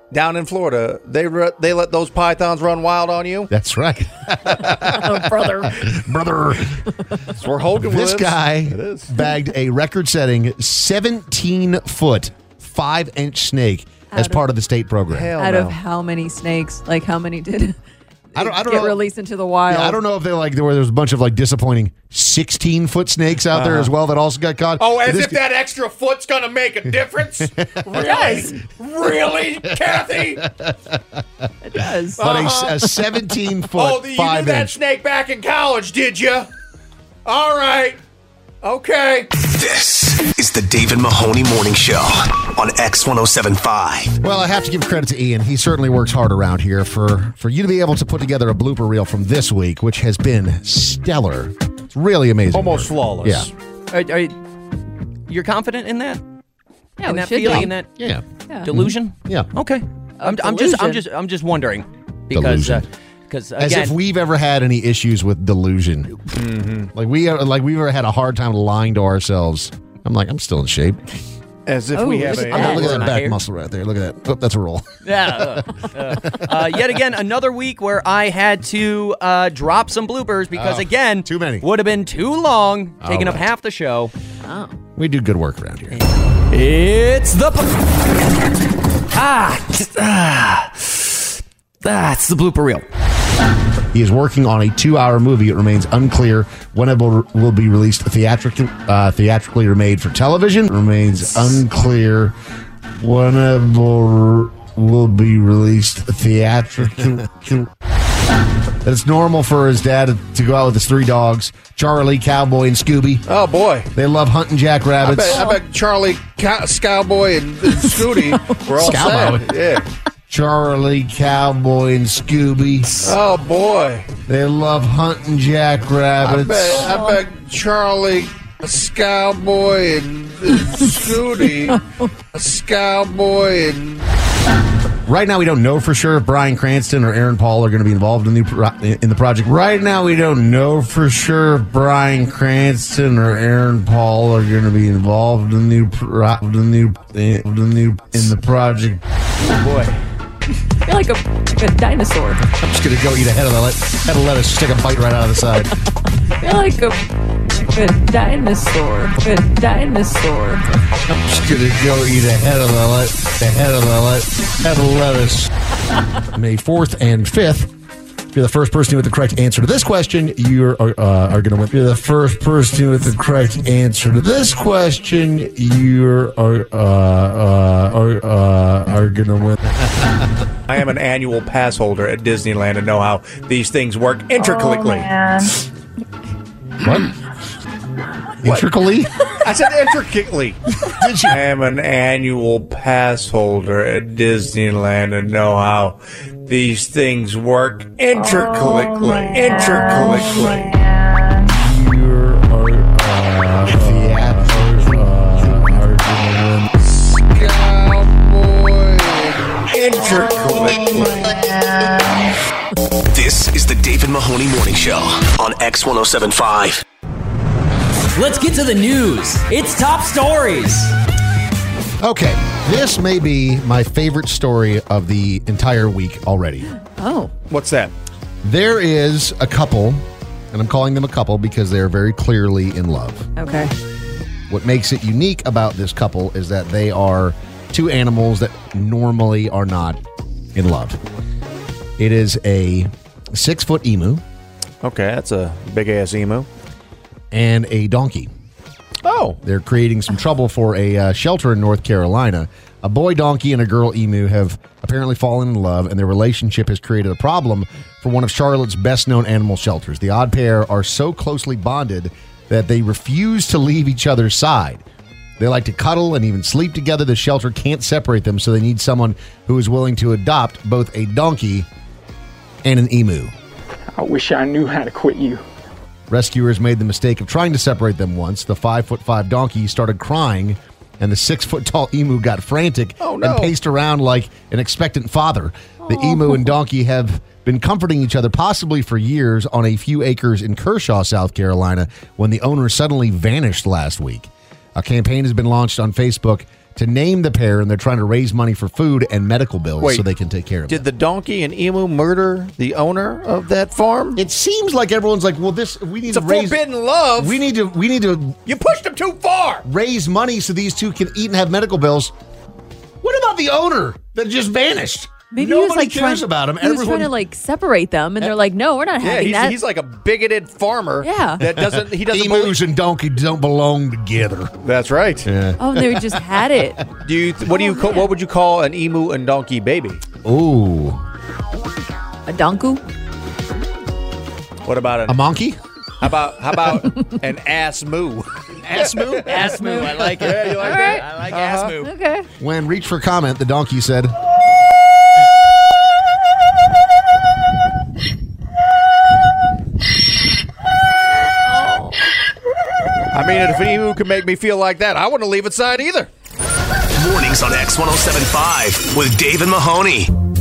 down in Florida, they re- they let those pythons run wild on you. That's right. brother. Brother. That's where Hogan This lives. guy It is. bagged a record-setting seventeen-foot, five-inch snake as Out of- part of the state program. Hell Out no. of how many snakes? Like how many did I don't, I don't get know. released into the wild? Yeah, I don't know if they like there were there's a bunch of like disappointing sixteen-foot snakes out there Uh-huh. as well that also got caught. Oh, as This if that extra foot's going to make a difference? Really? does. Really, Kathy? It does. But Uh-huh. a, a seventeen-foot, Oh, you knew that five-inch. snake back in college, did you? All right. Okay. This is the David Mahoney Morning Show on X one oh seven point five. Well, I have to give credit to Ian. He certainly works hard around here for, for you to be able to put together a blooper reel from this week, which has been stellar. It's really amazing. Almost work. flawless. Yeah. Are, are, you're confident in that? Yeah, in we that should feeling, be. in that Yeah. Yeah. delusion? Yeah. Okay. I'm, I'm just, I'm delusion. just, I'm just wondering because, uh, Delusion. because As again, if we've ever had any issues with delusion. Mm-hmm. Like we are, like we've ever had a hard time lying to ourselves. I'm like, I'm still in shape. As if Oh, we have look a... at that. Look at that Not back here. muscle right there. Look at that. Oh, that's a roll. yeah. Uh, uh, uh, yet again, another week where I had to uh, drop some bloopers because Oh, again, too many. would have been too long, All taking up right. half the show. Oh. We do good work around here. It's the ah, ah that's the blooper reel. He is working on a two-hour movie. It remains unclear when it will, will be released theatrically, uh, theatrically or made for television. It remains unclear when it will, will be released theatrically. It's normal for his dad to go out with his three dogs, Charlie, Cowboy, and Scooby. Oh, boy. They love hunting I jackrabbits. bet, I bet Charlie, Cow- Cowboy, and, and Scooty were all Cowboy. sad. Yeah. Charlie, Cowboy, and Scooby. Oh, boy. They love hunting I jackrabbits. bet, I bet Charlie, a Cowboy, and, and Scooty, a Cowboy, and... Right now, we don't know for sure if Bryan Cranston or Aaron Paul are going to be involved in the pro- in the project. Right now, we don't know for sure if Bryan Cranston or Aaron Paul are going to be involved in the pro- in the in the in the project. Oh, boy. You're like a, like a dinosaur. I'm just going to go eat a head of the let head of lettuce, stick a bite right out of the side. You're like a, like a dinosaur. A dinosaur. I'm just going to go eat a head of the let the head of the let head of lettuce. May fourth and fifth. If you're the first person with the correct answer to this question, you are, uh, are going to win. If you're the first person with the correct answer to this question, you are, uh, uh, are, uh, are going to win. I am an annual pass holder at Disneyland and know how these things work intricately. What? Intricately? I said intricately. Did you? I am an annual pass holder at Disneyland and know how these things work intricately. Intricately. You are, uh, the actors, uh, are going to win. Cowboy. Intricately. This is the David Mahoney Morning Show on X one oh seven point five. Let's get to the news. It's top stories. Okay, this may be my favorite story of the entire week already. Oh. What's that? There is a couple, and I'm calling them a couple because they're very clearly in love. Okay. What makes it unique about this couple is that they are two animals that normally are not in love. It is a six-foot emu. Okay, that's a big-ass emu. And a donkey. Oh. They're creating some trouble for a uh, shelter in North Carolina. A boy donkey and a girl emu have apparently fallen in love, and their relationship has created a problem for one of Charlotte's best-known animal shelters. The odd pair are so closely bonded that they refuse to leave each other's side. They like to cuddle and even sleep together. The shelter can't separate them, so they need someone who is willing to adopt both a donkey and an emu. I wish I knew how to quit you. Rescuers made the mistake of trying to separate them once. The five-foot-five donkey started crying, and the six-foot-tall emu got frantic Oh, no. and paced around like an expectant father. The emu and donkey have been comforting each other possibly for years on a few acres in Kershaw, South Carolina, when the owner suddenly vanished last week. A campaign has been launched on Facebook to name the pair, and they're trying to raise money for food and medical bills Wait, so they can take care of it. Did the donkey and emu murder the owner of that farm? It seems like everyone's like, well, this we need It's to a raise forbidden love. We need to we need to You pushed him too far. raise money so these two can eat and have medical bills. What about the owner that just vanished? Maybe Nobody he was like cares trying, about him. He was Everyone- trying to like separate them, and they're like, "No, we're not Yeah, having he's, that." he's like a bigoted farmer. Yeah. that doesn't. He doesn't. Emus and donkeys don't belong together. That's right. Yeah. Oh, they just had it. Do you? What do you? Call, what would you call an emu and donkey baby? Ooh. A donku? What about an, A monkey? How about how about an ass moo? Ass moo? Ass moo. I like it. Yeah, you like All that? right. I like Uh-huh. ass moo. Okay. When reached for comment, the donkey said, I mean, if an emu can make me feel like that, I wouldn't leave its side either. Mornings on X one oh seven point five with Dave and Mahoney.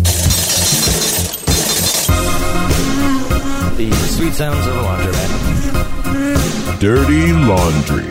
The sweet sounds of a laundromat. Dirty laundry.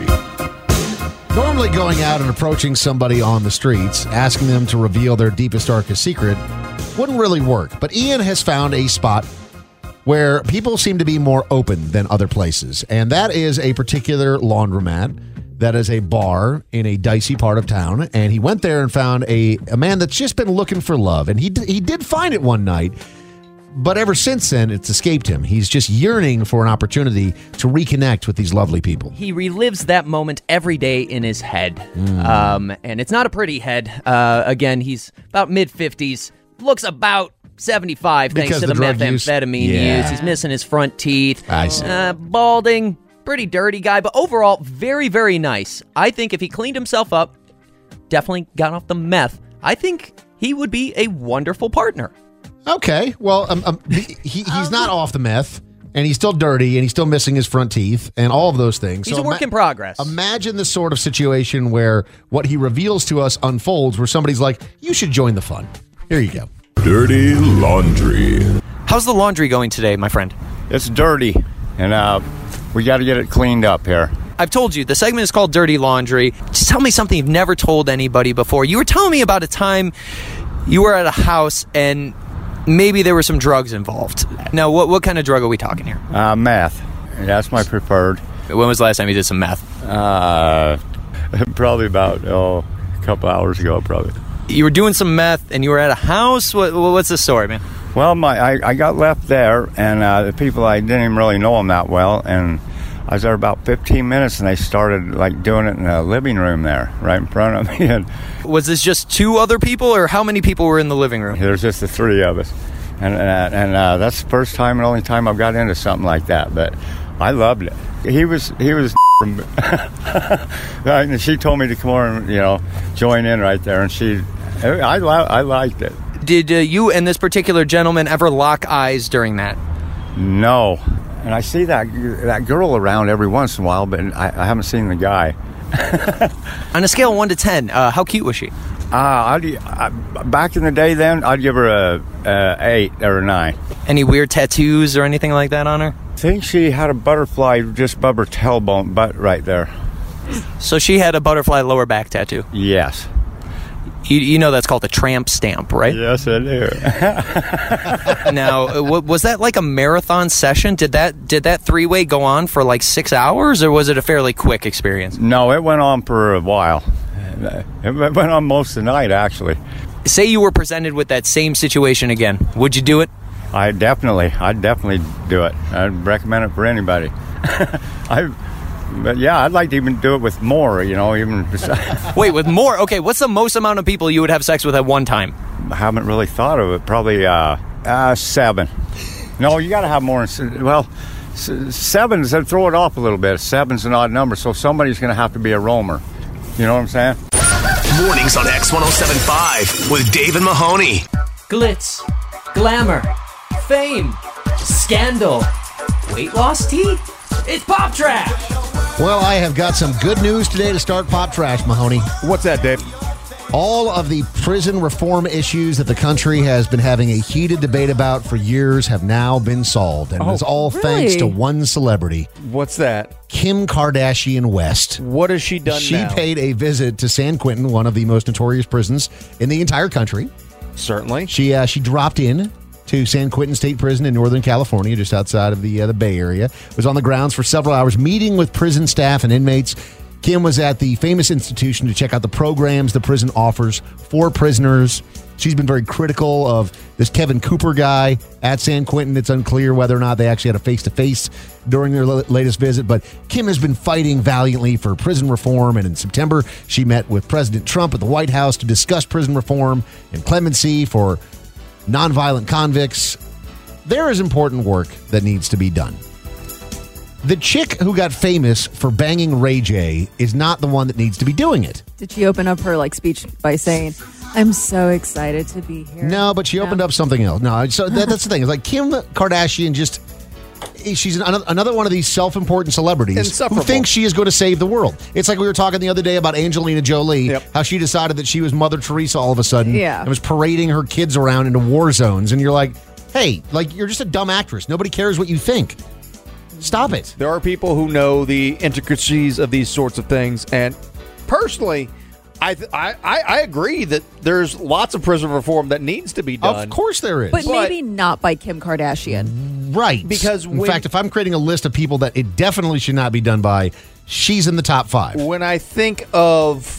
normally going out and approaching somebody on the streets, asking them to reveal their deepest, darkest secret, wouldn't really work. But Ian has found a spot where people seem to be more open than other places, and that is a particular laundromat that is a bar in a dicey part of town. And he went there and found a, a man that's just been looking for love, and he d- he did find it one night. But ever since then, it's escaped him. He's just yearning for an opportunity to reconnect with these lovely people. He relives that moment every day in his head. Um, and it's not a pretty head. Uh, again, he's about mid-fifties, looks about seventy-five thanks Because to the the, drug use? methamphetamine Yeah. use. He's missing his front teeth. I see. Uh, balding, pretty dirty guy, but overall, very, very nice. I think if he cleaned himself up, definitely got off the meth, I think he would be a wonderful partner. Okay, well, um, um, he, he- he's not off the meth, and he's still dirty, and he's still missing his front teeth, and all of those things. He's a work in progress. Imagine the sort of situation where what he reveals to us unfolds, where somebody's like, you should join the fun. Here you go. Dirty laundry. How's the laundry going today, my friend? It's dirty, and uh, we got to get it cleaned up here. I've told you, the segment is called Dirty Laundry. Just tell me something you've never told anybody before. You were telling me about a time you were at a house and maybe there were some drugs involved. Now, what what kind of drug are we talking here? Uh, meth. That's my preferred. When was the last time you did some meth? Uh, probably about, oh, a couple hours ago, probably. You were doing some meth and you were at a house? What, what's the story, man? Well, my I, I got left there, and uh, the people, I didn't even really know them that well, and I was there about fifteen minutes, and they started, like, doing it in the living room there, right in front of me. And Was this just two other people, or how many people were in the living room? there's just the three of us. And, and, and uh, that's the first time and only time I've got into something like that, but I loved it. He was, he was, and she told me to come over and, you know, join in right there, and she, I, li- I liked it. Did uh, you and this particular gentleman ever lock eyes during that? No. And I see that that girl around every once in a while, but I, I haven't seen the guy. On a scale of one to ten, uh, how cute was she? Uh, I'd, uh, back in the day then, I'd give her a, a eight or a nine. Any weird tattoos or anything like that on her? I think she had a butterfly just above her tailbone, butt right there. So she had a butterfly lower back tattoo? Yes. You, you know that's called a tramp stamp, right? Yes, I do. Now, uh, w- was that like a marathon session? Did that did that three-way go on for like six hours, or was it a fairly quick experience? No, it went on for a while. It went on most of the night, actually. Say you were presented with that same situation again. Would you do it? I definitely, I'd definitely do it. I'd recommend it for anybody. I, but yeah, I'd like to even do it with more, you know, even. Wait, with more? Okay, what's the most amount of people you would have sex with at one time? I haven't really thought of it. Probably uh, uh, seven. No, you got to have more. Than, well, s- seven's, they'd throw it off a little bit. Seven's an odd number, so somebody's going to have to be a roamer. You know what I'm saying? Mornings on X one oh seven point five with Dave and Mahoney. Glitz, glamour, fame, scandal, weight loss tea. It's Pop Trash. Well, I have got some good news today to start Pop Trash, Mahoney. What's that, Dave? All of the prison reform issues that the country has been having a heated debate about for years have now been solved. And Oh, it's all really? thanks to one celebrity. What's that? Kim Kardashian West. What has she done She now? paid a visit to San Quentin, one of the most notorious prisons in the entire country. Certainly. She uh, she dropped in to San Quentin State Prison in Northern California, just outside of the uh, the Bay Area. Was on the grounds for several hours, meeting with prison staff and inmates. Kim was at the famous institution to check out the programs the prison offers for prisoners. She's been very critical of this Kevin Cooper guy at San Quentin. It's unclear whether or not they actually had a face-to-face during their l- latest visit, but Kim has been fighting valiantly for prison reform, and in September, she met with President Trump at the White House to discuss prison reform and clemency for nonviolent convicts. There is important work that needs to be done. The chick who got famous for banging Ray J is not the one that needs to be doing it. Did she open up her like speech by saying, "I'm so excited to be here"? No, but she opened up something else. No, so that, that's the thing. It's like Kim Kardashian just, she's an, another one of these self-important celebrities who Insufferable. thinks she is going to save the world. It's like we were talking the other day about Angelina Jolie, how she decided that she was Mother Teresa all of a sudden Yeah. and was parading her kids around into war zones. And you're like, hey, like you're just a dumb actress. Nobody cares what you think. Stop it. There are people who know the intricacies of these sorts of things, and personally, I, th- I I I agree that there's lots of prison reform that needs to be done. Of course there is. But, maybe not by Kim Kardashian. Right. Because in when- fact, if I'm creating a list of people that it definitely should not be done by, she's in the top five. When I think of,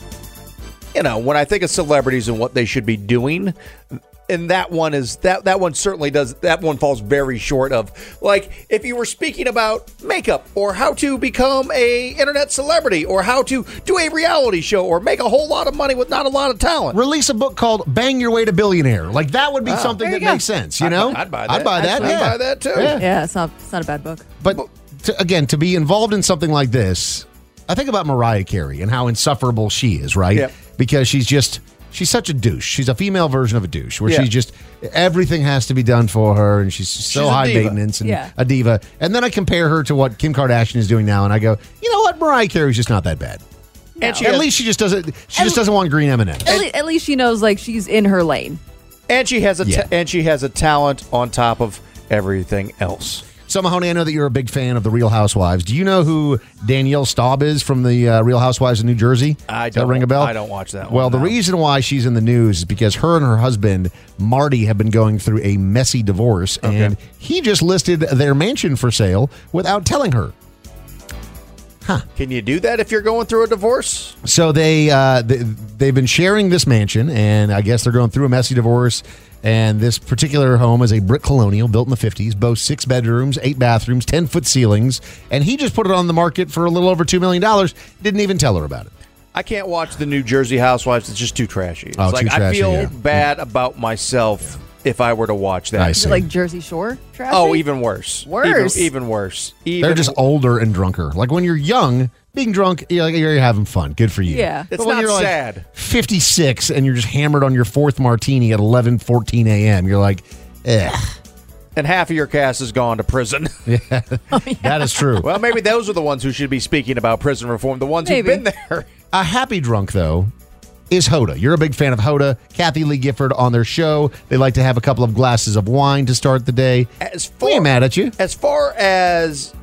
you know, when I think of celebrities and what they should be doing, and that one is that that one certainly does that one falls very short of, like, if you were speaking about makeup or how to become a internet celebrity or how to do a reality show or make a whole lot of money with not a lot of talent. Release a book called Bang Your Way to Billionaire. Like, that would be Oh. something There that you go. makes sense, you I'd know? buy- I'd buy I'd that. buy that, Actually, I'd yeah. buy that, too. Yeah. Yeah, it's not it's not a bad book. But, to, again, to be involved in something like this, I think about Mariah Carey and how insufferable she is, right? Yep. Because she's just, she's such a douche. She's a female version of a douche where Yeah. she's just, everything has to be done for her and she's so She's a high diva. maintenance and Yeah. a diva. And then I compare her to what Kim Kardashian is doing now and I go, you know what? Mariah Carey's just not that bad. And she At has- least she just doesn't, she just doesn't want green M and M's. At, le- at least she knows like she's in her lane. And she has a ta- Yeah. and she has a talent on top of everything else. So, Mahoney, I know that you're a big fan of the Real Housewives. Do you know who Danielle Staub is from the uh, Real Housewives of New Jersey? I Does that don't ring a bell? I don't watch that one, Well, the no. reason why she's in the news is because her and her husband, Marty, have been going through a messy divorce, and he just listed their mansion for sale without telling her. Can you do that if you're going through a divorce? So they, uh, they they've been sharing this mansion, and I guess they're going through a messy divorce. And this particular home is a brick colonial built in the fifties, boasts six bedrooms, eight bathrooms, ten foot ceilings, and he just put it on the market for a little over two million dollars. Didn't even tell her about it. I can't watch the New Jersey Housewives. It's just too trashy. It's Oh, like too I trashy, feel yeah. bad about myself if I were to watch that. I Is see. it like Jersey Shore traffic? Oh, even worse. Worse. Even, even worse. Even They're just older and drunker. Like when you're young, being drunk, you're, like, you're having fun. Good for you. Yeah. It's But when not you're like sad. fifty-six and you're just hammered on your fourth martini at eleven fourteen a.m., you're like, eh. And half of your cast has gone to prison. Yeah, that is true. Well, maybe those are the ones who should be speaking about prison reform. The ones Maybe. who've been there. A happy drunk, though, is Hoda. You're a big fan of Hoda. Kathy Lee Gifford on their show. They like to have a couple of glasses of wine to start the day. As We ain't mad at you. As far as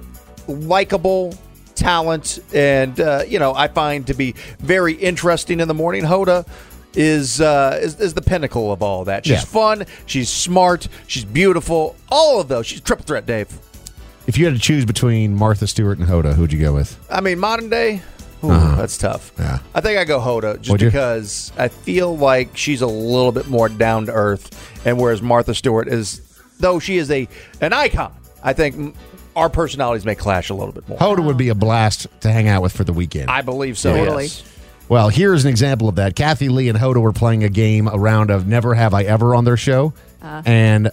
likable talent and, uh, you know, I find to be very interesting in the morning, Hoda is, uh, is is the pinnacle of all that. She's Yeah. fun. She's smart. She's beautiful. All of those. She's triple threat, Dave. If you had to choose between Martha Stewart and Hoda, who'd you go with? I mean, modern day, ooh, Uh-huh. that's tough. Yeah. I think I go Hoda just Would you? because I feel like she's a little bit more down to earth, and whereas Martha Stewart is, though she is a an icon, I think mm, our personalities may clash a little bit more. Hoda would be a blast to hang out with for the weekend. I believe so. Totally. Yes. Well, here's an example of that. Kathy Lee and Hoda were playing a game, a round of Never Have I Ever on their show. Uh. And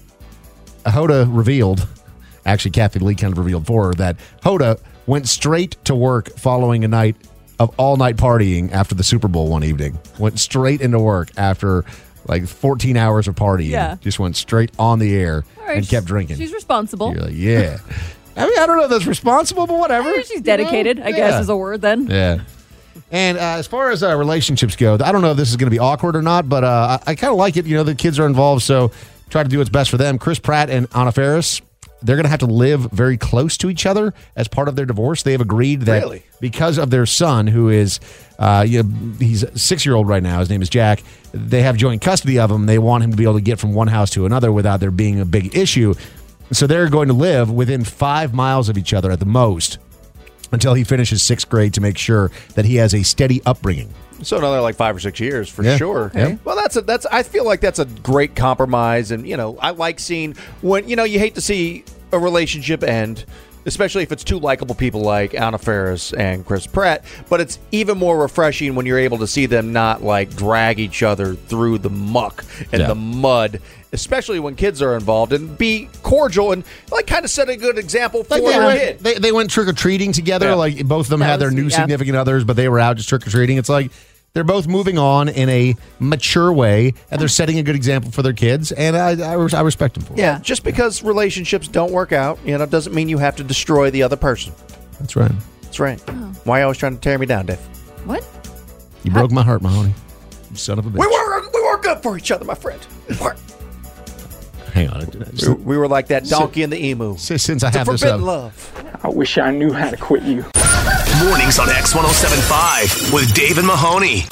Hoda revealed, actually Kathy Lee kind of revealed for her, that Hoda went straight to work following a night of all-night partying after the Super Bowl one evening. Went straight into work after like fourteen hours of partying. Yeah. Just went straight on the air All right, and kept she's- drinking. She's responsible. You're like, yeah. I mean, I don't know if that's responsible, but whatever. She's dedicated, You know? I guess Yeah. is a word then. Yeah. And uh, as far as uh, relationships go, I don't know if this is going to be awkward or not, but uh, I, I kind of like it. You know, the kids are involved, so try to do what's best for them. Chris Pratt and Anna Faris, they're going to have to live very close to each other as part of their divorce. They have agreed that Really? because of their son, who is uh, you know, he's a six-year-old right now. His name is Jack. They have joint custody of him. They want him to be able to get from one house to another without there being a big issue. So they're going to live within five miles of each other at the most until he finishes sixth grade to make sure that he has a steady upbringing. So another like five or six years for Yeah. sure. Okay. Well, that's a that's. I feel like that's a great compromise, and you know, I like seeing when you know you hate to see a relationship end, especially if it's two likable people like Anna Faris and Chris Pratt. But it's even more refreshing when you're able to see them not like drag each other through the muck and Yeah. the mud, especially when kids are involved, and be cordial and like kind of set a good example for Like the they, went, kid. they, they went trick-or-treating together. Yeah. Like both of them That had their was- new yeah. significant others, but they were out just trick-or-treating. It's like they're both moving on in a mature way, and they're setting a good example for their kids, and I, I, res- I respect them for it. Yeah, just because relationships don't work out, you know, doesn't mean you have to destroy the other person. That's right. That's right. Why are you always trying to tear me down, Dave? What? You broke my heart, Mahoney. You son of a bitch. We were we were good for each other, my friend. We were. Hang on. We, we were like that donkey and the emu. Since I The have this forbidden up. love. I wish I knew how to quit you. Mornings on X ten seventy-five with Dave and Mahoney.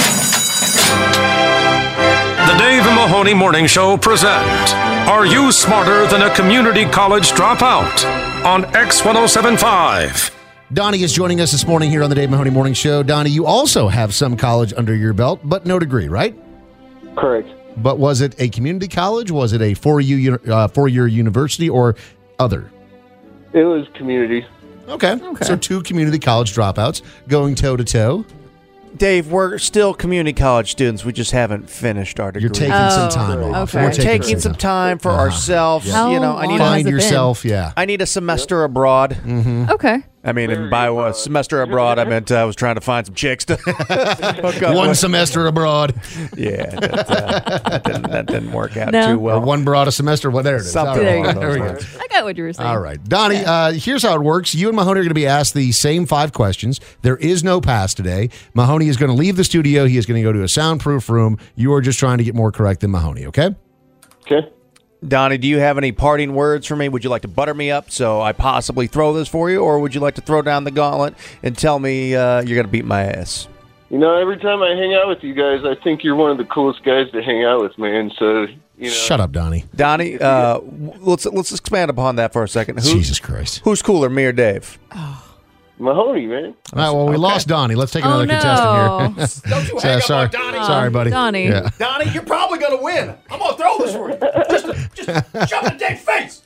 The Dave and Mahoney Morning Show present Are You Smarter Than a Community College Dropout? On X ten seventy-five. Donnie is joining us this morning here on the Dave Mahoney Morning Show. Donnie, you also have some college under your belt, but no degree, right? Correct. But was it a community college? Was it a four-year, uh, four-year university or other? It was community. Okay. okay. So two community college dropouts going toe-to-toe. Dave, we're still community college students. We just haven't finished our degree. You're taking some time off. We're We're taking, taking some some time for Uh-huh. ourselves. How You know, I need long Find to, yourself, yeah. I need a semester abroad. Mm-hmm. Okay. I mean, and by a semester abroad, I meant uh, I was trying to find some chicks to hook up One with. semester abroad. Yeah, that, uh, that, didn't, that didn't work out No. too well. Or one broad a semester. Well, there it is. Something All right. along There we those go. lines. I got what you were saying. All right. Donnie, uh, here's how it works. You and Mahoney are going to be asked the same five questions. There is no pass today. Mahoney is going to leave the studio. He is going to go to a soundproof room. You are just trying to get more correct than Mahoney, okay? Okay. Donnie, do you have any parting words for me? Would you like to butter me up so I possibly throw this for you, or would you like to throw down the gauntlet and tell me uh, you're going to beat my ass? You know, every time I hang out with you guys, I think you're one of the coolest guys to hang out with, man. So, you know. Shut up, Donnie. Donnie, uh, w- let's let's expand upon that for a second. Who, Jesus Christ. Who's cooler, me or Dave? Mahoney, man. All right, well, we Okay. lost Donnie. Let's take Oh, another no. contestant here. Don't you So, hang sorry. up on Donnie. Sorry, buddy. Donnie. Yeah. Donnie, you're probably going to win. I'm going to throw this for you. Just, just shove it in Dave's face.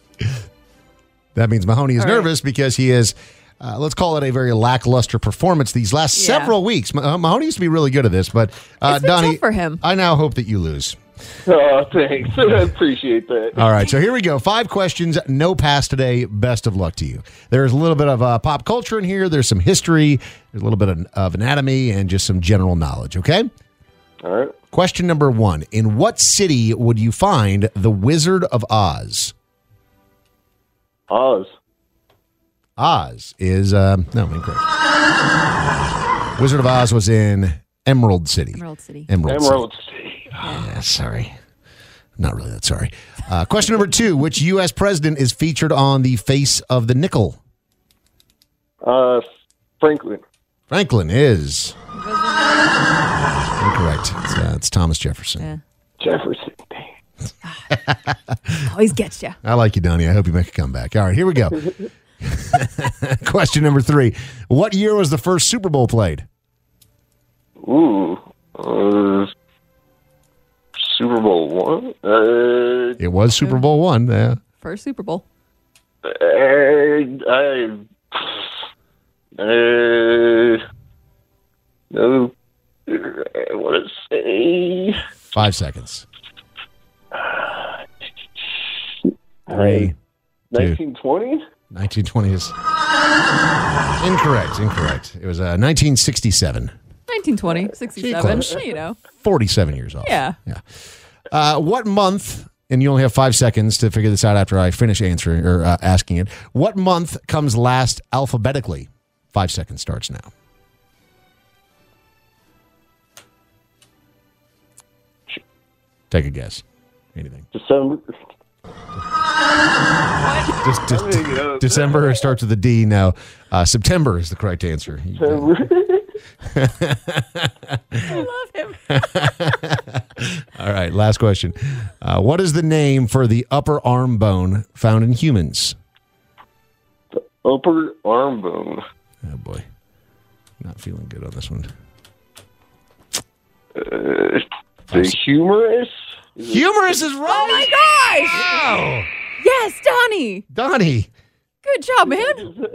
That means Mahoney is All right. nervous because he is, uh, let's call it a very lackluster performance these last Yeah. several weeks. Ma- Mahoney used to be really good at this, but uh, It's been Donnie, tough for him. I now hope that you lose. Oh, thanks. I appreciate that. All right, so here we go. Five questions, no pass today. Best of luck to you. There's a little bit of uh, pop culture in here. There's some history. There's a little bit of, of anatomy and just some general knowledge, okay? All right. Question number one. In what city would you find the Wizard of Oz? Oz. Oz is, um, no, incorrect. Wizard of Oz was in Emerald City. Emerald City. Emerald, Emerald City. City. Yeah, sorry. Not really that sorry. Uh, question number two. Which U S president is featured on the face of the nickel? Uh, Franklin. Franklin is incorrect. It's, uh, it's Thomas Jefferson. Yeah. Jefferson. Always gets you. I like you, Donnie. I hope you make a comeback. All right, here we go. Question number three. What year was the first Super Bowl played? Ooh. Uh, Super Bowl one? Uh, It was Super Bowl one. Yeah. First Super Bowl. uh, I... Uh, no. I want to say... Five seconds. Three. nineteen twenty? nineteen twenty is incorrect. Incorrect. It was uh, nineteen sixty-seven. nineteen twenty, sixty-seven. Close. You know. forty-seven years old. Yeah. Yeah. Uh, what month, and you only have five seconds to figure this out after I finish answering or uh, asking it. What month comes last alphabetically? Five seconds starts now. Take a guess. Anything. December. Just, just I mean, you know, December starts with a D. No, uh, September is the correct answer. I love him. All right, last question. Uh, what is the name for the upper arm bone found in humans? Upper arm bone. Oh, boy. Not feeling good on this one. Uh, the humerus? Humerus is right. Oh, my gosh. Wow. Yes, Donnie. Donnie. Good job, man.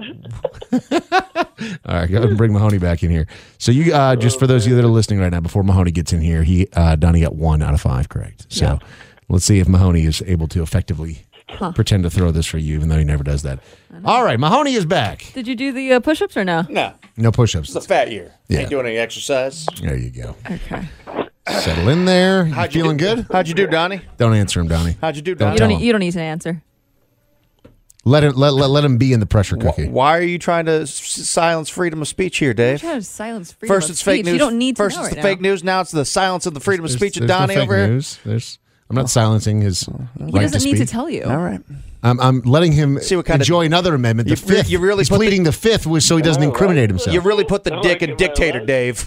All right, go ahead and bring Mahoney back in here. So you, uh, just for those of you that are listening right now, before Mahoney gets in here, he uh, Donnie got one out of five correct. So Yeah. let's see if Mahoney is able to effectively Huh. pretend to throw this for you, even though he never does that. All right, Mahoney is back. Did you do the uh, push-ups or no? No. No push-ups. It's a fat year. Yeah. Ain't doing any exercise. There you go. Okay. Settle in there. You How'd you feeling do? good? How'd you do, Donnie? Don't answer him, Donnie. How'd you do, Don't Donnie? You don't, tell need, him. you don't need to answer. Let him let, let, let him be in the pressure cookie. Why are you trying to s- silence freedom of speech here, You're Dave? trying to silence freedom First of it's fake speech. news. You don't need to First know it's right the fake now. news. Now it's the silence of the freedom of There's- speech of there's no Donnie fake over here. news. There's, I'm not silencing his He right doesn't to need speak. to tell you. All right. I'm, I'm letting him See what kind of- enjoy another amendment. The You re- fifth. you really he's put the- pleading the, fifth was so he doesn't incriminate himself. You really put the dick in dictator, Dave.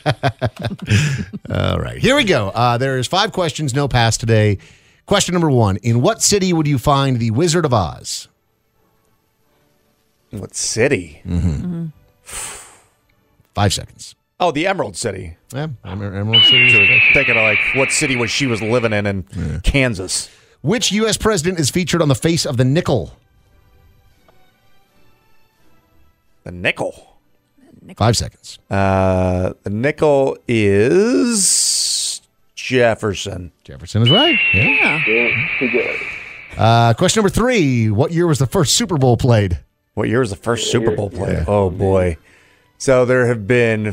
All right, here we go. Uh, there is five questions, no pass today. Question number one: in what city would you find the Wizard of Oz? What city? Mm-hmm. Five seconds. Oh, the Emerald City. Yeah, Emer- Emerald City. So thinking of like what city was she was living in in Kansas? Which U S president is featured on the face of the nickel? The nickel. Five seconds. Uh, the nickel is Jefferson. Jefferson is right. Yeah. Yeah. Uh, question number three: what year was the first Super Bowl played? What year was the first Super Bowl played? Oh boy. So there have been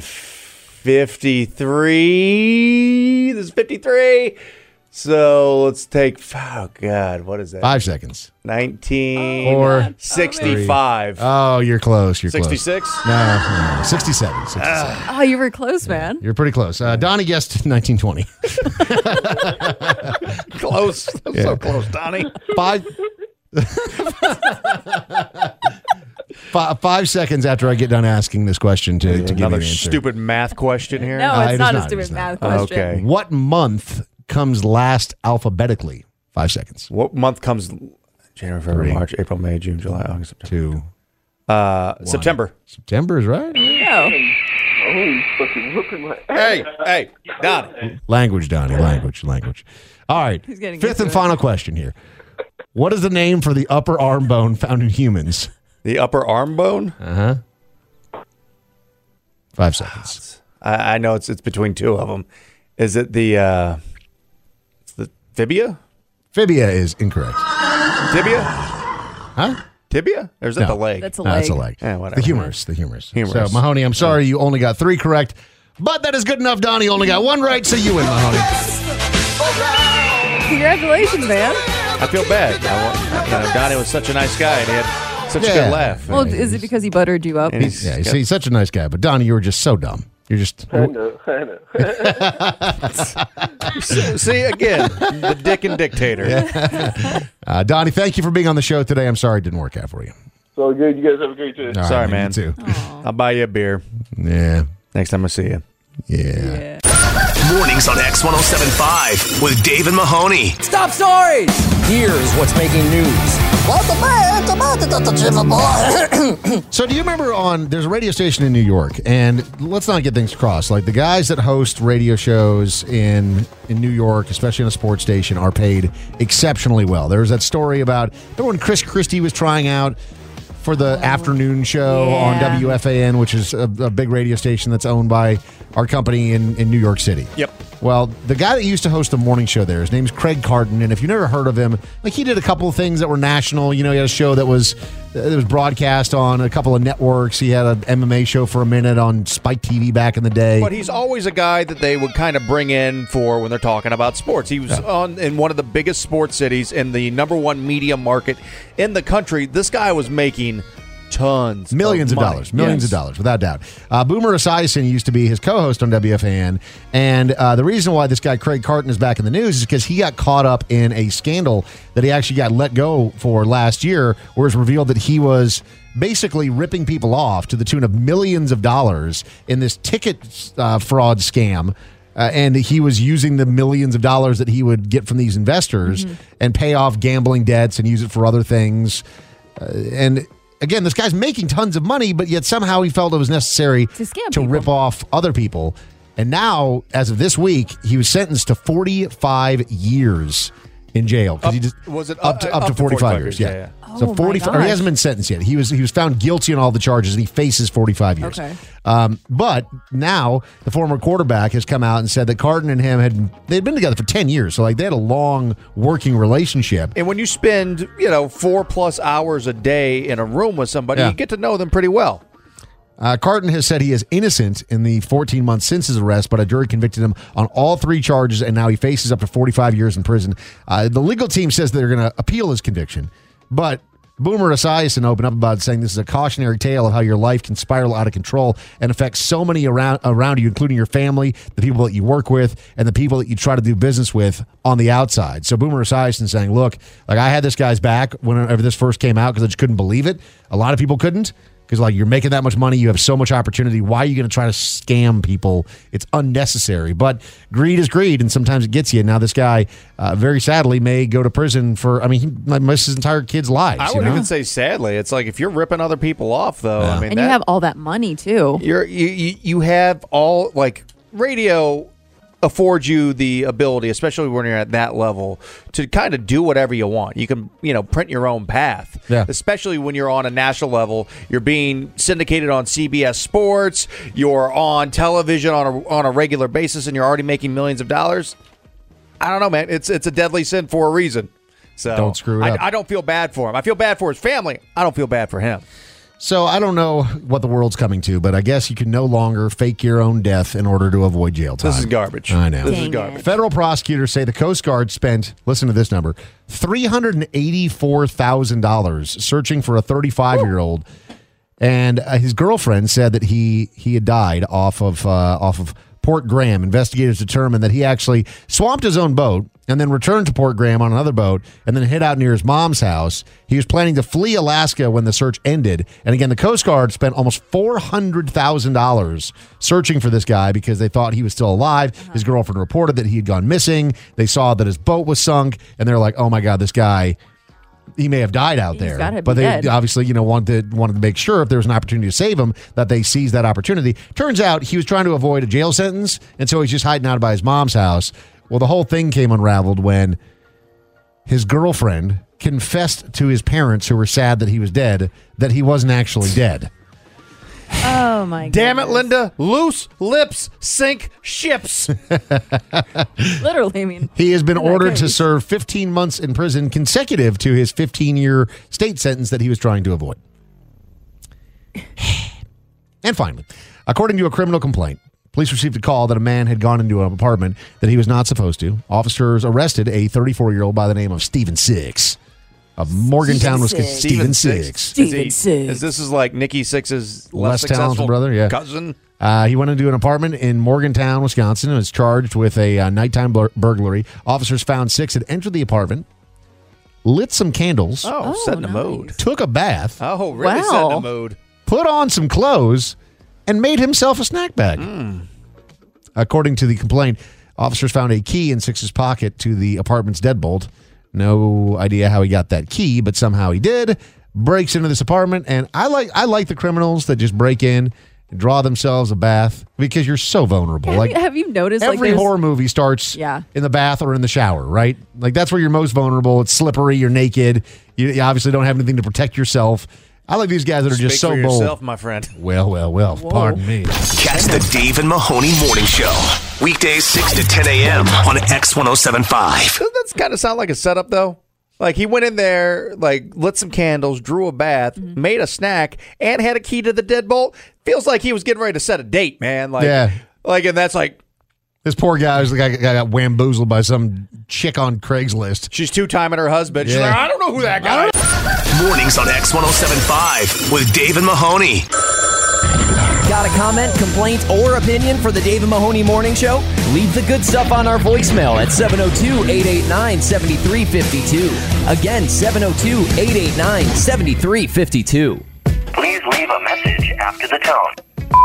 fifty-three. There's fifty-three. So let's take. Oh God, what is that? Five seconds. Nineteen. Four. Sixty-five. Oh, you're close. You're Sixty-six. close. No, no, sixty-seven. sixty-seven. Oh, you were close, man. You're pretty close. Uh, Donnie guessed nineteen twenty. Close. Yeah. So close, Donnie. Five. Five, five seconds after I get done asking this question to, to give you an Another answer. stupid math question here. No, Uh, it's it is not a not, it stupid is math not. question. Okay. What month comes last alphabetically? Five seconds. What month comes January, February, Three. March, April, May, June, July, August, September? Two. Uh, September. September is right. No. Oh, he's fucking whooping my Hey, hey, Donnie. Language, Donnie. Language, language. All right. He's getting Fifth into and it. final question here. What is the name for the upper arm bone found in humans? The upper arm bone? Uh huh. Five seconds. I, I know it's it's between two of them. Is it the uh, it's the tibia? Fibia is incorrect. Tibia? Huh? Tibia? Or is that No. the leg? That's a No, leg. that's a leg. Yeah, whatever. The humerus. The humerus. Humerus. So, Mahoney, I'm sorry you only got three correct, but that is good enough. Donnie only got one right, so you win, Mahoney. Congratulations, man. I feel bad. I want, you know, Donnie was such a nice guy and he had such a Yeah. good laugh. Well, is it because he buttered you up? And he's, Yeah, he's, he's such a nice guy, but Donnie, you were just so dumb. You're just. I know, I know. See, again, the dick and dictator. Uh, Donnie, thank you for being on the show today. I'm sorry it didn't work out for you. So good. You guys have a great day. All right, Sorry, man. You too. I'll buy you a beer Yeah. next time I see you. Yeah. Mornings on X ten seventy-five with Dave and Mahoney. Stop stories! Here's what's making news. So, do you remember on there's a radio station in New York, and let's not get things crossed. Like the guys that host radio shows in in New York, especially on a sports station, are paid exceptionally well. There was that story about remember when Chris Christie was trying out for the afternoon show yeah. on W F A N, which is a, a big radio station that's owned by our company in, in New York City. Yep. Well, the guy that used to host the morning show there, his name's Craig Carton, and if you've never heard of him, like he did a couple of things that were national. You know, he had a show that was that was broadcast on a couple of networks. He had an M M A show for a minute on Spike T V back in the day. But he's always a guy that they would kind of bring in for when they're talking about sports. He was Yeah. on in one of the biggest sports cities in the number one media market in the country. This guy was making tons, millions of, of money. dollars, millions Yes. of dollars, without doubt. Uh, Boomer Esiason used to be his co-host on W F A N, and uh, the reason why this guy Craig Carton is back in the news is because he got caught up in a scandal that he actually got let go for last year, where it's revealed that he was basically ripping people off to the tune of millions of dollars in this ticket uh, fraud scam. Uh, and he was using the millions of dollars that he would get from these investors Mm-hmm. and pay off gambling debts and use it for other things. Uh, and again, this guy's making tons of money, but yet somehow he felt it was necessary To scam to people. rip off other people. And now, as of this week, he was sentenced to forty-five years in jail. 'Cause he just, was it up to uh, up, to forty-five, years? Yeah. yeah, Oh so my forty-five. Or he gosh. hasn't been sentenced yet. He was he was found guilty on all the charges, and he faces forty-five years. Okay. Um, but now the former quarterback has come out and said that Carton and him had they'd been together for ten years, so like they had a long working relationship. And when you spend, you know, four plus hours a day in a room with somebody, Yeah. you get to know them pretty well. Uh, Carton has said he is innocent in the fourteen months since his arrest, but a jury convicted him on all three charges, and now he faces up to forty-five years in prison. Uh, the legal team says they're going to appeal his conviction, but Boomer Esiason opened up about it, saying this is a cautionary tale of how your life can spiral out of control and affect so many around around you, including your family, the people that you work with, and the people that you try to do business with on the outside. So Boomer Esiason saying, look, like I had this guy's back whenever this first came out because I just couldn't believe it. A lot of people couldn't. Because, like, you're making that much money, you have so much opportunity. Why are you going to try to scam people? It's unnecessary. But greed is greed, and sometimes it gets you. Now, this guy, uh, very sadly, may go to prison for, I mean, he might miss his entire kid's lives. I you wouldn't know? even say sadly. It's like if you're ripping other people off, though. I mean, And that, you have all that money too. you're you, you you have all like radio affords you the ability, especially when you're at that level, to kind of do whatever you want. You can, you know, print your own path. Yeah. Especially when you're on a national level, you're being syndicated on C B S Sports, you're on television on a on a regular basis, and you're already making millions of dollars. I don't know, man. It's it's a deadly sin for a reason. So Don't screw it I, up. I don't feel bad for him. I feel bad for his family. I don't feel bad for him. So I don't know what the world's coming to, but I guess you can no longer fake your own death in order to avoid jail time. This is garbage. I know. This is garbage. Federal prosecutors say the Coast Guard spent, listen to this number, three hundred eighty-four thousand dollars searching for a thirty-five-year-old. And uh, his girlfriend said that he he had died off of uh, off of Port Graham. Investigators determined that he actually swamped his own boat and then returned to Port Graham on another boat and then hid out near his mom's house. He was planning to flee Alaska when the search ended. And again, the Coast Guard spent almost four hundred thousand dollars searching for this guy because they thought he was still alive. Uh-huh. His girlfriend reported that he had gone missing. They saw that his boat was sunk, and they're like, oh my God, this guy, he may have died out He's there. gotta be But they dead. obviously, you know, wanted wanted to make sure if there was an opportunity to save him, that they seized that opportunity. Turns out he was trying to avoid a jail sentence, and so he's just hiding out by his mom's house. Well, the whole thing came unraveled when his girlfriend confessed to his parents, who were sad that he was dead, that he wasn't actually dead. Oh my god. Damn it, Linda. Loose lips sink ships. Literally, I mean. He has been in that ordered to case. serve fifteen months in prison consecutive to his fifteen-year state sentence that he was trying to avoid. And finally, according to a criminal complaint, police received a call that a man had gone into an apartment that he was not supposed to. Officers arrested a thirty-four-year-old by the name of Stephen Six of Morgantown, Wisconsin. Stephen Six. Stephen Is, Six. he, is this is like Nikki Six's less, Less talented successful brother, yeah. cousin? Uh, he went into an apartment in Morgantown, Wisconsin, and was charged with a uh, nighttime bur- burglary. Officers found Six had entered the apartment, lit some candles, Oh, Oh, set in a nice. mode. took a bath, Oh, really set in Wow. a mode. put on some clothes, and made himself a snack bag. According to the complaint, officers found a key in Six's pocket to the apartment's deadbolt. No idea how he got that key, but somehow he did. Breaks into this apartment, and I like I like the criminals that just break in and draw themselves a bath because you're so vulnerable. Have, Like you, have you noticed like every there's- horror movie starts Yeah. in the bath or in the shower, right? Like that's where you're most vulnerable. It's slippery. You're naked. You, you obviously don't have anything to protect yourself. I like these guys that are just Speak so for bold. yourself, my friend. Well, well, well. Pardon me. Catch the Dave and Mahoney Morning Show. Weekdays six to ten a.m. on X ten seventy-five. Doesn't that kind of sound like a setup, though? Like he went in there, like lit some candles, drew a bath, Mm-hmm. made a snack, and had a key to the deadbolt. Feels like he was getting ready to set a date, man. Like, Yeah. like, and that's like This poor guy was like, I got wamboozled by some chick on Craigslist. she's two timing her husband. She's Yeah. like, I don't know who that guy is. Mornings on X one oh seven point five with Dave and Mahoney. Got a comment, complaint, or opinion for the Dave and Mahoney Morning Show? Leave the good stuff on our voicemail at seven oh two, eight eight nine, seven three five two. Again, seven oh two, eight eight nine, seven three five two. Please leave a message after the tone.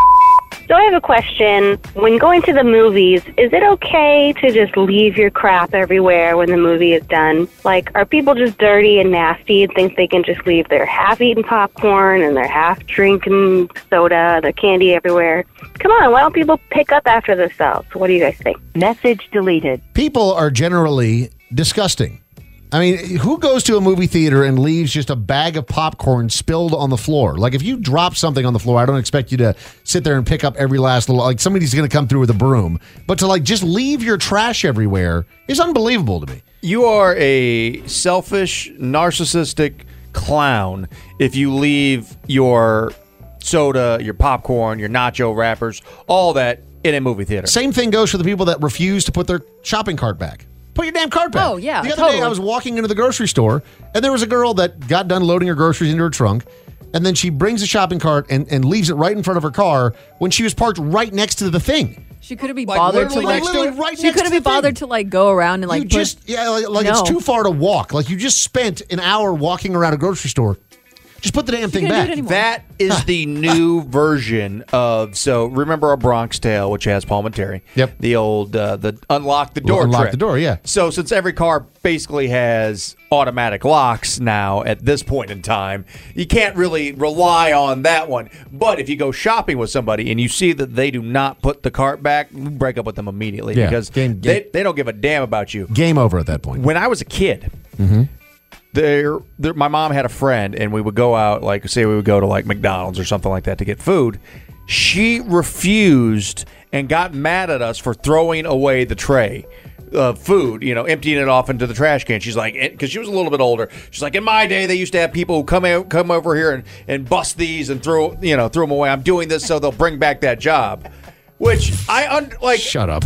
So I have a question. When going to the movies, is it okay to just leave your crap everywhere when the movie is done? Like, are people just dirty and nasty and think they can just leave their half-eaten popcorn and their half-drinking soda, their candy everywhere? Come on, why don't people pick up after themselves? What do you guys think? Message deleted. People are generally disgusting. I mean, who goes to a movie theater and leaves just a bag of popcorn spilled on the floor? Like, if you drop something on the floor, I don't expect you to sit there and pick up every last little, like, somebody's going to come through with a broom. But to, like, just leave your trash everywhere is unbelievable to me. You are a selfish, narcissistic clown if you leave your soda, your popcorn, your nacho wrappers, all that in a movie theater. Same thing goes for the people that refuse to put their shopping cart back. Put your damn cart back. Oh, yeah, The other totally. day I was walking into the grocery store, and there was a girl that got done loading her groceries into her trunk, and then she brings a shopping cart and, and leaves it right in front of her car when she was parked right next to the thing. She couldn't be Like, bothered to literally like. next to it, right she next couldn't to be the thing. bothered to like go around and like you put, just, yeah, like, like it's No. too far to walk. Like, you just spent an hour walking around a grocery store. Just put the damn thing back. That is the new version of, so remember our Bronx Tale, which has Paul Terry. Yep. The old, uh, the unlock the door Unlock trick. the door, yeah. So since every car basically has automatic locks now at this point in time, you can't really rely on that one. But if you go shopping with somebody and you see that they do not put the cart back, you break up with them immediately Yeah. because Game- they, they don't give a damn about you. Game over at that point. When I was a kid, Mm-hmm. there, there, my mom had a friend, and we would go out, like, say we would go to, like, McDonald's or something like that to get food. She refused and got mad at us for throwing away the tray of food, you know, emptying it off into the trash can. She's like, because she was a little bit older. She's like, in my day, they used to have people who come out, come over here and, and bust these and throw, you know, throw them away. I'm doing this so they'll bring back that job, which I un- like. Shut up.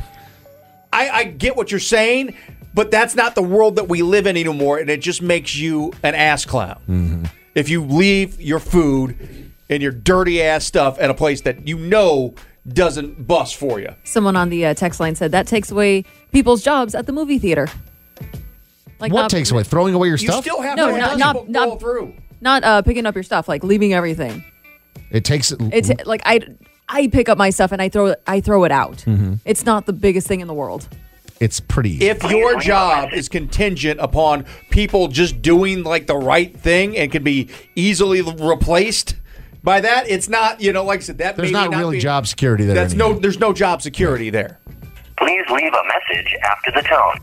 I, I get what you're saying, but that's not the world that we live in anymore, and it just makes you an ass clown. Mm-hmm. If you leave your food and your dirty ass stuff at a place that you know doesn't bust for you. Someone on the uh, text line said that takes away people's jobs at the movie theater. Like What not- takes away? Throwing away your You stuff? still have No, more not people not go not through. Not uh, picking up your stuff, like leaving everything. It takes. It's like I I pick up my stuff and I throw it I throw it out. Mhm. It's not the biggest thing in the world. It's pretty easy. If your job is contingent upon people just doing like the right thing and can be easily replaced by that, it's not, you know, like I said, that There's may not really be, job security there. That's anymore. no, there's no job security there. Please leave a message after the tone.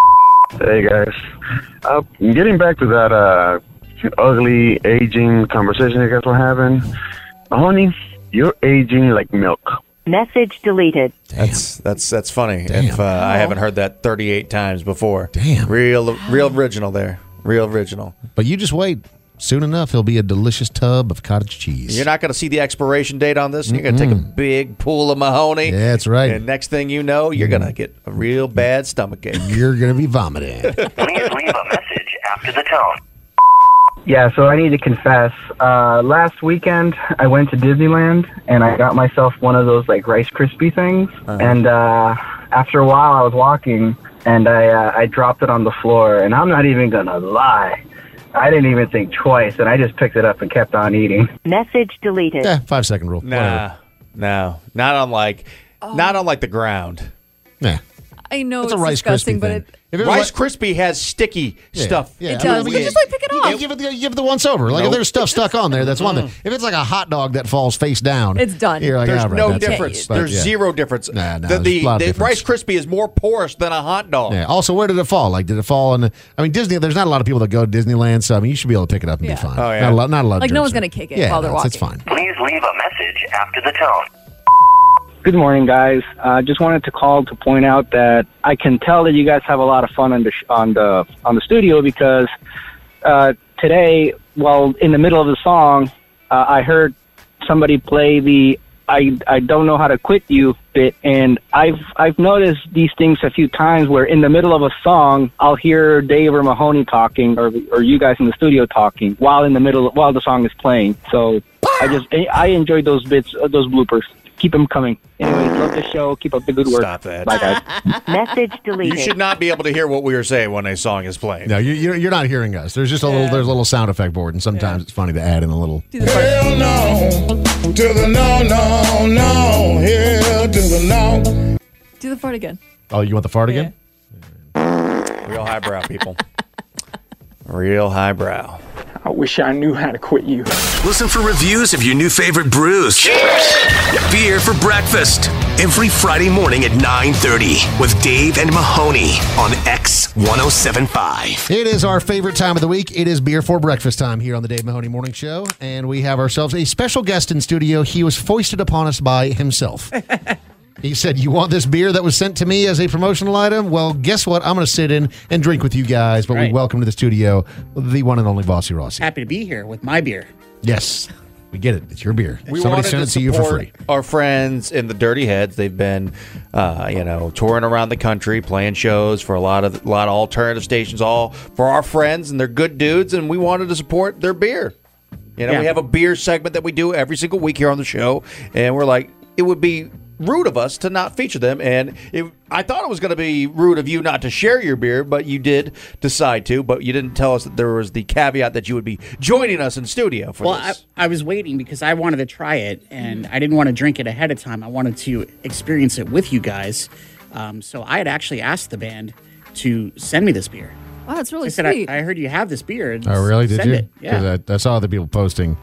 Hey guys, uh, getting back to that uh, ugly aging conversation you guys were having, honey, you're aging like milk. Message deleted. That's that's that's funny. If uh, I haven't heard that thirty-eight times before. Damn. Real real original there. Real original. But you just wait. Soon enough, he'll be a delicious tub of cottage cheese. You're not going to see the expiration date on this. And you're going to take a big pool of Mahoney. Yeah, that's right. And next thing you know, you're going to get a real bad stomach ache. You're going to be vomiting. Please leave a message after the tone. Yeah, so I need to confess. Uh, last weekend, I went to Disneyland, and I got myself one of those, like, Rice Krispie things. Uh-huh. And uh, after a while, I was walking, and I, uh, I dropped it on the floor. And I'm not even going to lie. I didn't even think twice, and I just picked it up and kept on eating. Message deleted. Yeah, five second rule. Nah, no, not unlike, not unlike the ground. Yeah. I know That's it's a Rice disgusting, Krispie but thing. it, If it was Rice like- Krispie has sticky Yeah, stuff. yeah. It does. I You just, like, pick it you off. Give it, the, give it the once over. Like, if Nope. there's stuff stuck on there, that's one thing. If it's like a hot dog that falls face down, It's done. You're like, There's "Ah, right, no that's it." difference. But, There's yeah. zero difference. Nah, nah, the there's the, a lot of the difference. Rice Krispie is more porous than a hot dog. Yeah. Also, where did it fall? Like, did it fall in? The, I mean, Disney. There's not a lot of people that go to Disneyland, so I mean, you should be able to pick it up and Yeah. be fine. Oh, yeah. Not a lot. Not a lot. of Like, no germs one's there. gonna kick it yeah, while they're that's- It's walking. fine. Please leave a message after the tone. Good morning, guys. Uh, just wanted to call to point out that I can tell that you guys have a lot of fun on the sh- on the on the studio because uh, today, well, in the middle of the song, uh, I heard somebody play the I I don't know how to quit you bit, and I've I've noticed these things a few times where in the middle of a song I'll hear Dave or Mahoney talking, or or you guys in the studio talking while in the middle while the song is playing. So I just I enjoyed those bits, uh, those bloopers. Keep them coming. Anyways, love the show. Keep up the good work. Stop that. Bye, guys. Message deleted. You should not be able to hear what we were saying when a song is playing. No, you, you're, you're not hearing us. There's just a little there's a little sound effect board, and sometimes it's funny to add in a little. Hell no, to the no, no, no, here to the no. Do the fart again. Oh, you want the fart again? Real highbrow people. Real highbrow. I wish I knew how to quit you. Listen for reviews of your new favorite brews. Cheers! Beer for breakfast. Every Friday morning at nine thirty with Dave and Mahoney on X ten seventy-five. It is our favorite time of the week. It is beer for breakfast time here on the Dave Mahoney Morning Show, and we have ourselves a special guest in studio. He was foisted upon us by himself. He said, you want this beer that was sent to me as a promotional item? Well, guess what? I'm going to sit in and drink with you guys, but we Right. welcome to the studio the one and only Bossy Rossi. Happy to be here with my beer. Yes, we get it. It's your beer. We Somebody wanted sent it to to you for support free. Our friends in the Dirty Heads, they've been, uh, you know, touring around the country, playing shows for a lot of a lot of alternative stations, all for our friends, and they're good dudes, and we wanted to support their beer. You know, Yeah. we have a beer segment that we do every single week here on the show, and we're like, it would be rude of us to not feature them, and it, I thought it was going to be rude of you not to share your beer, but you did decide to, but you didn't tell us that there was the caveat that you would be joining us in studio for Well, this. I, I was waiting because I wanted to try it, and I didn't want to drink it ahead of time. I wanted to experience it with you guys. Um, so I had actually asked the band to send me this beer. Wow, that's really I said, I, sweet. I heard you have this beer. and Oh, really? Did send you? It. Yeah. 'Cause I, I saw other people posting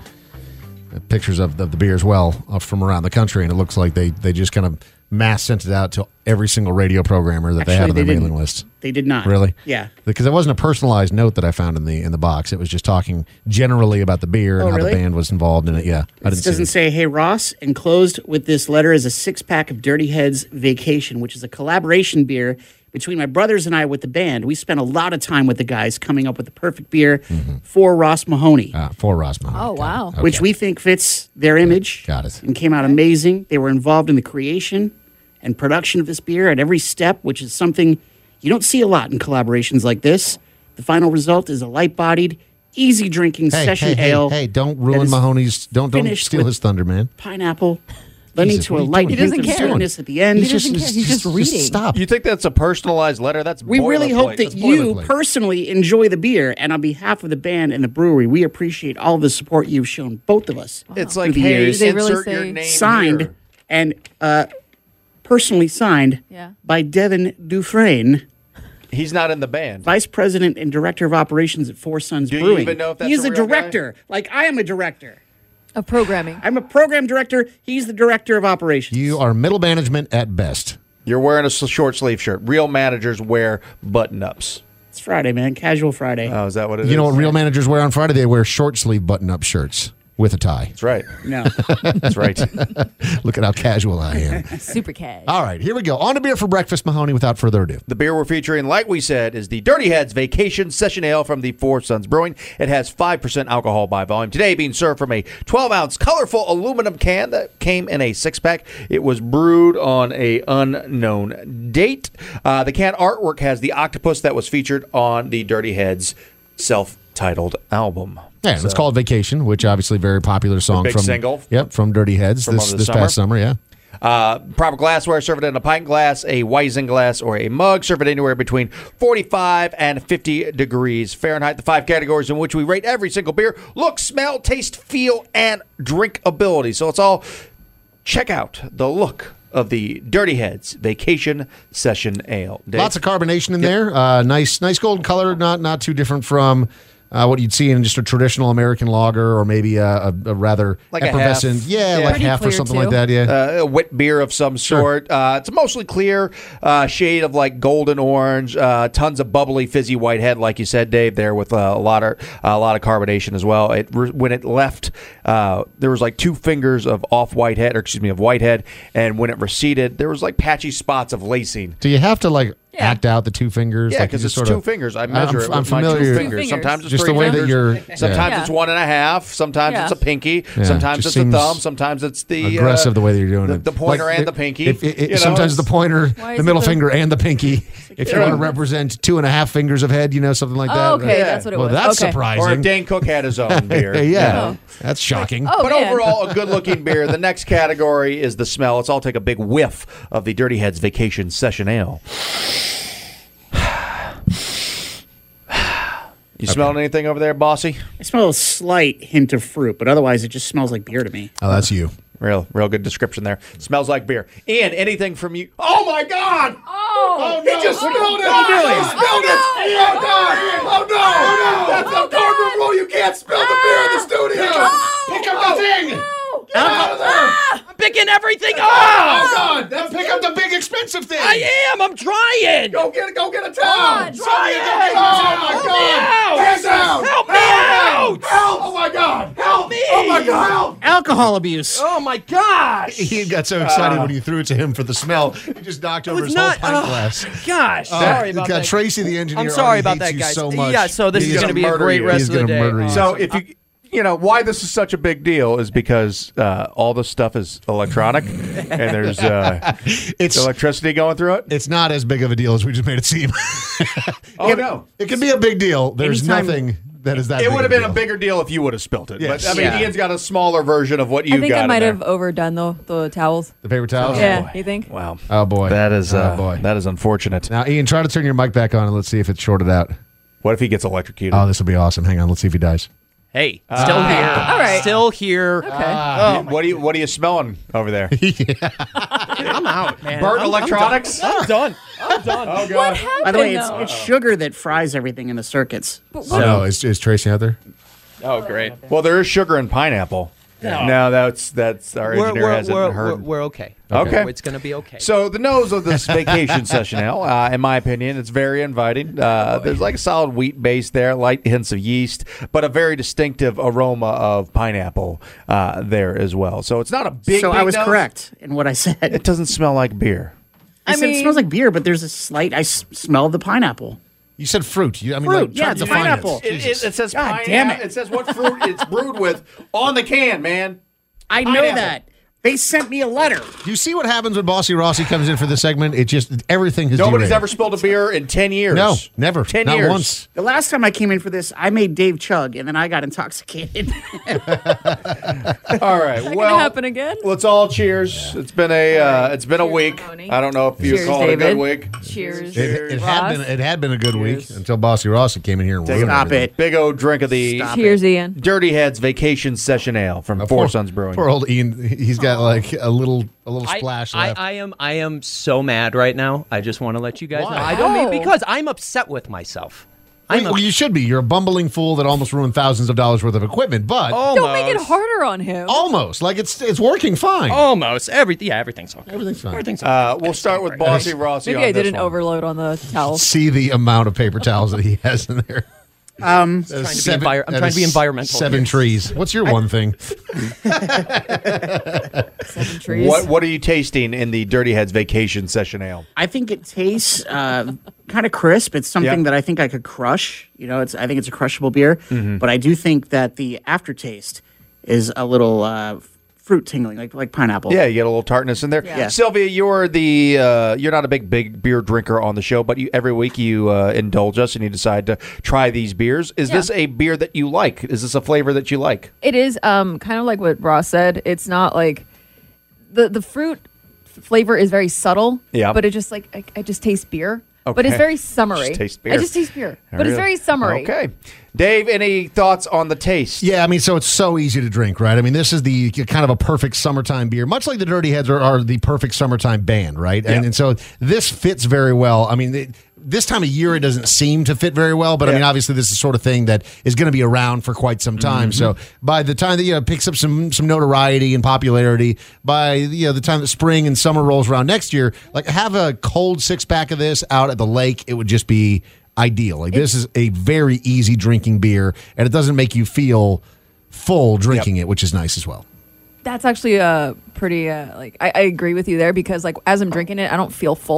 uh, pictures of the, the beer as well uh, from around the country, and it looks like they, they just kind of mass sent it out to every single radio programmer that they have on Actually, their they mailing didn't. list. They did not. Really? Yeah. Because it wasn't a personalized note that I found in the in the box. It was just talking generally about the beer and Oh, how really? the band was involved in it. Yeah, I It didn't see doesn't it. say, hey, Ross. Enclosed with this letter is a six pack of Dirty Heads Vacation, which is a collaboration beer between my brothers and I with the band. We spent a lot of time with the guys coming up with the perfect beer for Ross Mahoney. Uh, for Ross Mahoney. Oh, wow. Okay. Which we think fits their image. Got it. And came out amazing. They were involved in the creation and production of this beer at every step, which is something you don't see a lot in collaborations like this. The final result is a light-bodied, easy-drinking Hey, session hey, hey, ale. hey, don't that ruin is Mahoney's. Don't don't finished steal with his thunder, man. Pineapple, lending Jesus, to what a are you light doing? hint He of doesn't care. sweetness at the end. He doesn't care. He's just reading. Stop. You think that's a personalized letter? That's We really boilerplate. hope that That's you boilerplate. personally enjoy the beer, and on behalf of the band and the brewery, we appreciate all the support you've shown both of us. It's through like, the hey, years. They really insert your say- name signed here. and uh, personally signed Yeah. by Devin Dufresne, He's not in the band. Vice President and Director of Operations at Four Sons Do you Brewing. even know if that's he is a a, real guy? director, like I am a director. Of programming. I'm a program director. He's the director of operations. You are middle management at best. You're wearing a s- short sleeve shirt. Real managers wear button ups. It's Friday, man. Casual Friday. Oh, is that what it is? You know what real managers wear on Friday? They wear short sleeve button up shirts with a tie. That's right. No. That's right. Look at how casual I am. Super cash. All right, here we go. On to beer for breakfast, Mahoney, without further ado. The beer we're featuring, like we said, is the Dirty Heads Vacation Session Ale from the Four Sons Brewing. It has five percent alcohol by volume. Today being served from a twelve-ounce colorful aluminum can that came in a six-pack. It was brewed on a unknown date. Uh, the can artwork has the octopus that was featured on the Dirty Heads self-titled album. Yeah, and it's So- called Vacation, which obviously very popular song big from single. Yep, from Dirty Heads From this over the this summer. past summer. Yeah. Uh, proper glassware, serve it in a pint glass, a Weizen glass, or a mug. Serve it anywhere between forty-five and fifty degrees Fahrenheit. The five categories in which we rate every single beer: look, smell, taste, feel, and drinkability. So it's all check out the look of the Dirty Heads Vacation Session Ale. Dave? Lots of carbonation in there. Uh, nice, nice golden color. Not not too different from uh, what you'd see in just a traditional American lager, or maybe a, a, a rather Like a effervescent, half. yeah, Yeah. like Pretty half or clear, something too. like that. Yeah. Uh, a wit beer of some sort. Uh, it's mostly clear, uh, shade of like golden orange. Uh, tons of bubbly, fizzy white head, like you said, Dave. There with uh, a lot of a lot of carbonation as well. It re- when it left, uh, there was like two fingers of off white head, or excuse me, of white head, and when it receded, there was like patchy spots of lacing. Do you have to like act out the two fingers. Yeah, like because you it's just two sorta- fingers. I I'm- measure it I'm with my familiar. two fingers. Sometimes it's just three the way fingers. that you're. Sometimes yeah. it's one and a half. Sometimes Yeah. it's a pinky. Yeah, Sometimes just it's a seems thumb. Sometimes it's the aggressive uh, the way that you're doing the, it. the pointer Like, and it- the pinky. If, it, it, you know, sometimes the it's- pointer, Why the is middle it the- finger, and the pinky. If you Yeah. want to represent two and a half fingers of head, you know, something like that. Oh, okay, that's what it well, was. that's Okay. surprising. Or if Dane Cook had his own beer. yeah, you know. that's shocking. Oh, but man. overall, a good-looking beer. The next category is the smell. Let's all take a big whiff of the Dirty Heads Vacation Session Ale. You smelling anything over there, Bossy? I smell a slight hint of fruit, but otherwise it just smells like beer to me. Oh, that's you. Real, real good description there. Smells like beer. Ian, anything from you? Oh my God! Oh, He just What spilled are it! you doing? He spilled it! Oh God! Oh no! Oh no! That's a cardinal rule. You can't spill the beer in the studio. Pick up the thing. Get out of there! I'm picking everything Oh up. God! Then pick up the big expensive thing. I am. I'm trying. Go get it. Go get a towel. on, Sorry, try it. Oh my Help me God! out. Hands down. Help me Help! out. Help! Oh my God! Help me. Oh my God! Help! Alcohol abuse. Oh my gosh. He got so excited when you threw it to him for the smell. He just knocked over was his not- whole pint oh, glass. Gosh, Uh, sorry about God, that. Tracy, the engineer. I'm sorry already about hates that, you guys. So much. Yeah, so this He's is going to be a murder great you. rest He's of the gonna day. murder you. So if you you know why this is such a big deal is because uh, all this stuff is electronic and there's uh, It's electricity going through it. It's not as big of a deal as we just made it seem. Oh no, it can be a big deal. There's Anytime- nothing that is that. it big would have of been deal. a bigger deal if you would have spilt it. Yes. But I mean, Yeah. Ian's got a smaller version of what you I think got. I in might there. have overdone the the towels. the paper towels. yeah, you think? Wow. Oh boy. That is Oh, uh, boy. that is unfortunate. Now, Ian, try to turn your mic back on and let's see if it's shorted out. What if he gets electrocuted? Oh, this will be awesome. Hang on. Let's see if he dies. Hey, still Ah. here. All right. Still here. Okay. Oh, what are you what are you smelling over there? I'm out, man. Burnt I'm- I'm electronics? done. I'm done. I'm done. Oh What God. happened? By the way, it's, though? it's sugar that fries everything in the circuits. Oh, no. Is, is Tracy out there? Oh, great. Well, there is sugar in pineapple. No, that's that's our We're, engineer we're, hasn't we're, heard. we're, we're okay. Okay. It's going to be okay. So the nose of this vacation session ale, uh, in my opinion, it's very inviting. Uh, there's like a solid wheat base there, light hints of yeast, but a very distinctive aroma of pineapple uh, there as well. So it's not a big. so big I was nose. correct in what I said. It doesn't smell like beer. I, I said it mean- smells like beer, but there's a slight. I s- smell the pineapple. You said fruit. You, I mean, Fruit, like, yeah, try it's to a define pineapple. It, it, it says God pineapple. damn it. It says what fruit it's brewed with on the can, man. I know Pineapple. that. They sent me a letter. Do you see what happens when Bossy Rossi comes in for this segment? It just everything has Nobody's derailed. ever spilled a beer in ten years. No, never. Ten Not years. once. The last time I came in for this, I made Dave chug, and then I got intoxicated. All right. That well, gonna happen again? let's all cheers. It's been a uh, it's been a week. Mahoney. I don't know if you Cheers, call it a David. good week. Cheers. It, it had Ross. been it had been a good week until Bossy Rossi came in here and Take ruined a everything. Big old drink of the Stop Cheers, Ian. Dirty Heads Vacation Session Ale from Four Poor- Sons Brewing. Poor old Ian. He's got like a little a little I, splash I, left. I am I am so mad right now. I just want to let you guys Why? know. I don't Oh. mean because I'm upset with myself. I'm well, up- you should be. You're a bumbling fool that almost ruined thousands of dollars worth of equipment, but almost, Don't make it harder on him. almost like it's it's working fine. Almost every yeah, everything's okay. Everything's fine. Everything's okay. Uh, we'll start with Bossy Rossi. Maybe on I did this an one. overload on the towels. See the amount of paper towels that he has in there. um, trying to be envir- I'm trying to be environmental Seven here. trees. What's your one thing? Seven trees. What What are you tasting in the Dirty Heads Vacation Session Ale? I think it tastes uh, kind of crisp. It's something Yeah. that I think I could crush. You know, it's I think it's a crushable beer. Mm-hmm. But I do think that the aftertaste is a little uh, fruit tingling, like like pineapple. Yeah, you get a little tartness in there. Yeah. Sylvia, you're the uh, you're not a big big beer drinker on the show, but you, every week you uh, indulge us and you decide to try these beers. Is Yeah. this a beer that you like? Is this a flavor that you like? It is um kind of like what Ross said. It's not like the the fruit f- flavor is very subtle. Yeah. But it just like I, I just taste beer. But Okay. it's very summery. Just taste beer. I just taste beer. But it's very summery. Okay, Dave, any thoughts on the taste? Yeah, I mean, so it's so easy to drink, right? I mean, this is the kind of a perfect summertime beer, much like the Dirty Heads are, are the perfect summertime band, right? And, Yeah. and so this fits very well. I mean, it, this time of year, it doesn't seem to fit very well, but I Yeah. mean, obviously, this is the sort of thing that is going to be around for quite some time. Mm-hmm. So by the time that you know, it picks up some some notoriety and popularity, by you know the time that spring and summer rolls around next year, like have a cold six pack of this out at the lake, it would just be ideal. Like this is a very easy drinking beer, and it doesn't make you feel full drinking it, which is nice as well. That's actually a pretty uh, like I, I agree with you there because like as I'm drinking it, I don't feel full.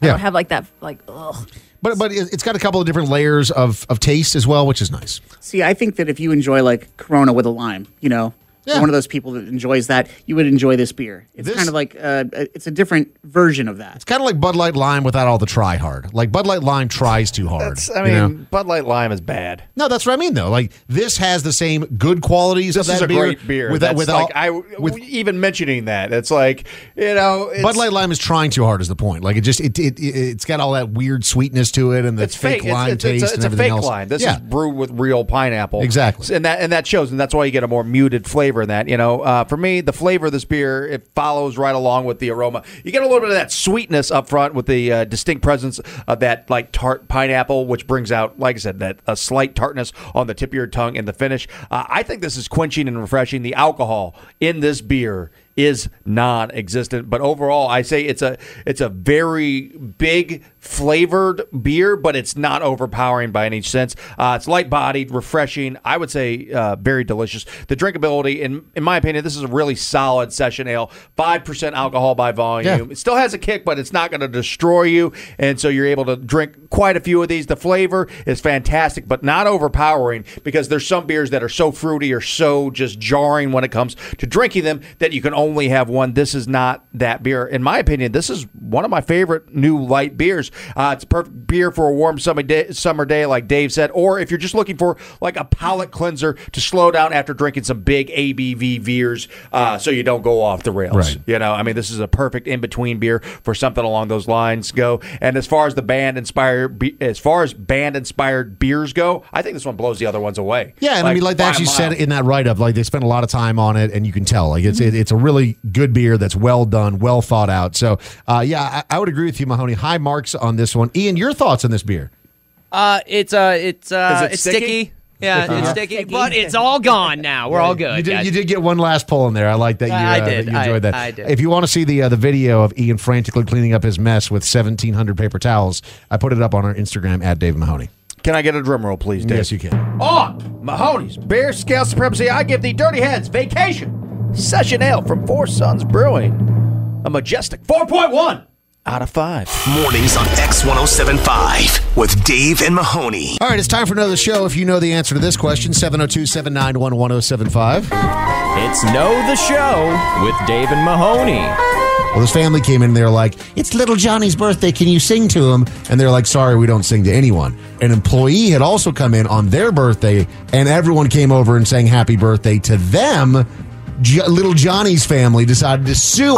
I Yeah. don't have like that, like, ugh. But but it- it's got a couple of different layers of, of taste as well, which is nice. See, I think that if you enjoy like Corona with a lime, you know, you're one of those people that enjoys that, you would enjoy this beer. It's This- kind of like uh, it's a different version of that. It's kind of like Bud Light Lime without all the try hard. Like Bud Light Lime tries too hard. That's, I you mean, know? Bud Light Lime is bad. No, that's what I mean, though. Like, this has the same good qualities This of that is a beer. great beer. With, That's with like all, I with, even mentioning that. It's like, you know, it's, Bud Light Lime is trying too hard is the point. Like, it just, it, it, it, it's got all that weird sweetness to it and the it's fake, fake. lime it's, it's, taste it's, a, it's and a everything fake else. lime. This yeah. is brewed with real pineapple. Exactly. And that and that shows, and that's why you get a more muted flavor in that. You know, uh, for me, the flavor of this beer, it follows right along with the aroma. You get a little bit of that sweetness up front with the uh, distinct presence of that like tart pineapple, which brings out, like I said, that a slight tartness on the tip of your tongue in the finish. Uh, I think this is quenching and refreshing. The alcohol in this beer is non-existent, but overall I say it's a it's a very big flavored beer, but it's not overpowering by any sense. Uh, it's light-bodied, refreshing. I would say uh, very delicious. The drinkability, in in my opinion, this is a really solid session ale. Five percent alcohol by volume. Yeah. It still has a kick, but it's not going to destroy you, and so you're able to drink quite a few of these. The flavor is fantastic, but not overpowering, because there's some beers that are so fruity or so just jarring when it comes to drinking them that you can only have one. This is not that beer. In my opinion, this is one of my favorite new light beers. Uh, it's a perfect beer for a warm summer day, summer day, like Dave said, or if you're just looking for like a palate cleanser to slow down after drinking some big A B V beers, uh, so you don't go off the rails. Right. You know, I mean, this is a perfect in-between beer for something along those lines go. And as far as the band inspired, be- as far as band inspired beers go, I think this one blows the other ones away. Yeah, and I mean, like they by a actually mile. said in that write-up, like they spent a lot of time on it, and you can tell, like it's it, it's a really good beer that's well done, well thought out. So, uh, yeah, I, I would agree with you, Mahoney. High marks on this one. Ian, your thoughts on this beer? Uh, it's uh, it's uh, Is it it's sticky? sticky. Yeah, Sticky? it's Uh-huh. sticky, but it's all gone now. We're all good. You did, guys. you did get one last pull in there. I like that you, uh, I did. that you enjoyed I- that. I did. If you want to see the uh, the video of Ian frantically cleaning up his mess with seventeen hundred paper towels, I put it up on our Instagram at Dave Mahoney. Can I get a drum roll, please, Dave? Yes, you can. On Mahoney's Bear Scale Supremacy, I give the Dirty Heads Vacation Session Ale from Four Sons Brewing a majestic four point one out of five. Mornings on X ten seventy-five with Dave and Mahoney. All right, it's time for another show. If you know the answer to this question, seven oh two, seven nine one, one oh seven five. It's Know the Show with Dave and Mahoney. Well, this family came in, they're like, it's little Johnny's birthday, can you sing to him? And they're like, sorry, we don't sing to anyone. An employee had also come in on their birthday, and everyone came over and sang happy birthday to them. Jo- little Johnny's family decided to sue.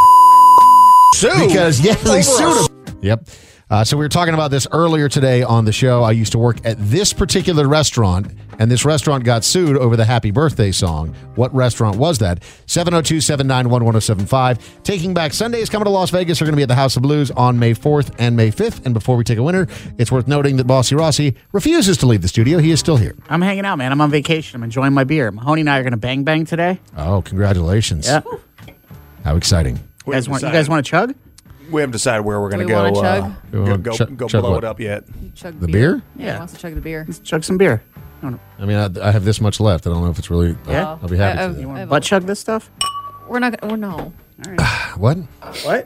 Sue? Because, yeah, they Over sued us. him. Yep. Uh, so we were talking about this earlier today on the show. I used to work at this particular restaurant, and this restaurant got sued over the happy birthday song. What restaurant was that? seven oh two, seven nine one, one oh seven five. Taking Back Sunday is coming to Las Vegas. They're going to be at the House of Blues on May fourth and May fifth. And before we take a winner, it's worth noting that Bossy Rossi refuses to leave the studio. He is still here. I'm hanging out, man. I'm on vacation. I'm enjoying my beer. Mahoney and I are going to bang bang today. Oh, congratulations. Yeah. How exciting. You guys want, you guys want to chug? We haven't decided where we're going to Do go. we wanna uh, chug? We go wanna go, chug- go chug blow what? it up yet. Chug The beer? Yeah, Yeah. he wants to chug the beer. Let's chug some beer. I mean, I, I have this much left. I don't know if it's really. Yeah? I'll be happy I- to. I've- You want I've- to butt chug this stuff? We're not gonna. We're no. What? What?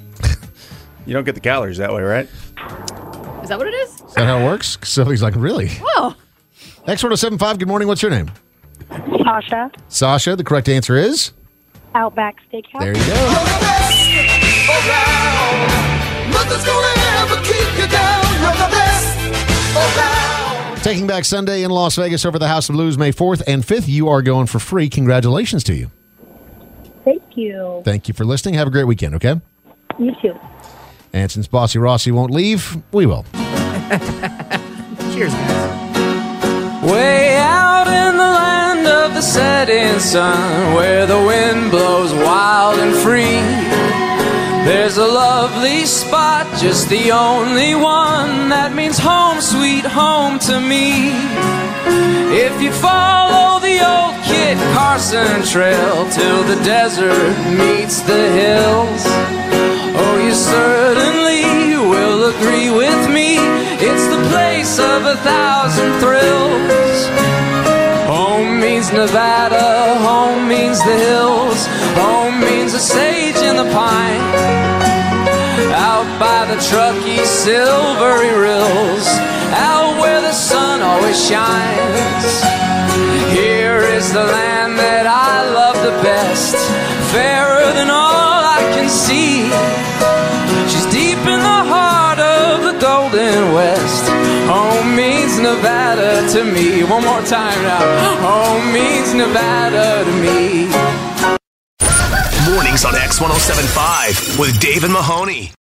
You don't get the calories that way, right? Is that what it is? Is that how it works? Sylvie's like, really? Whoa. X ten seventy-five, good morning. What's your name? Sasha, Sasha. The correct answer is? Outback Steakhouse. There you go. Taking Back Sunday in Las Vegas over the House of Blues May fourth and fifth. You are going for free. Congratulations to you. Thank you. Thank you for listening. Have a great weekend, okay? You too. And since Bossy Rossi won't leave, we will. Cheers, guys. Way out in the land of the setting sun, where the wind blows wild and free, there's a lovely spot, just the only one that means home, sweet home to me. If you follow the old Kit Carson trail till the desert meets the hills, oh, you certainly will agree with me, it's the place of a thousand thrills. Home means Nevada, home means the hills, home means the sage and the pine. out by the Truckee silvery rills, out where the sun always shines. Here is the land that I love the best, fairer than all I can see. She's deep in the heart of the Golden West. Home means Nevada to me. One more time now. Home means Nevada to me. Mornings on X one oh seven point five with Dave and Mahoney.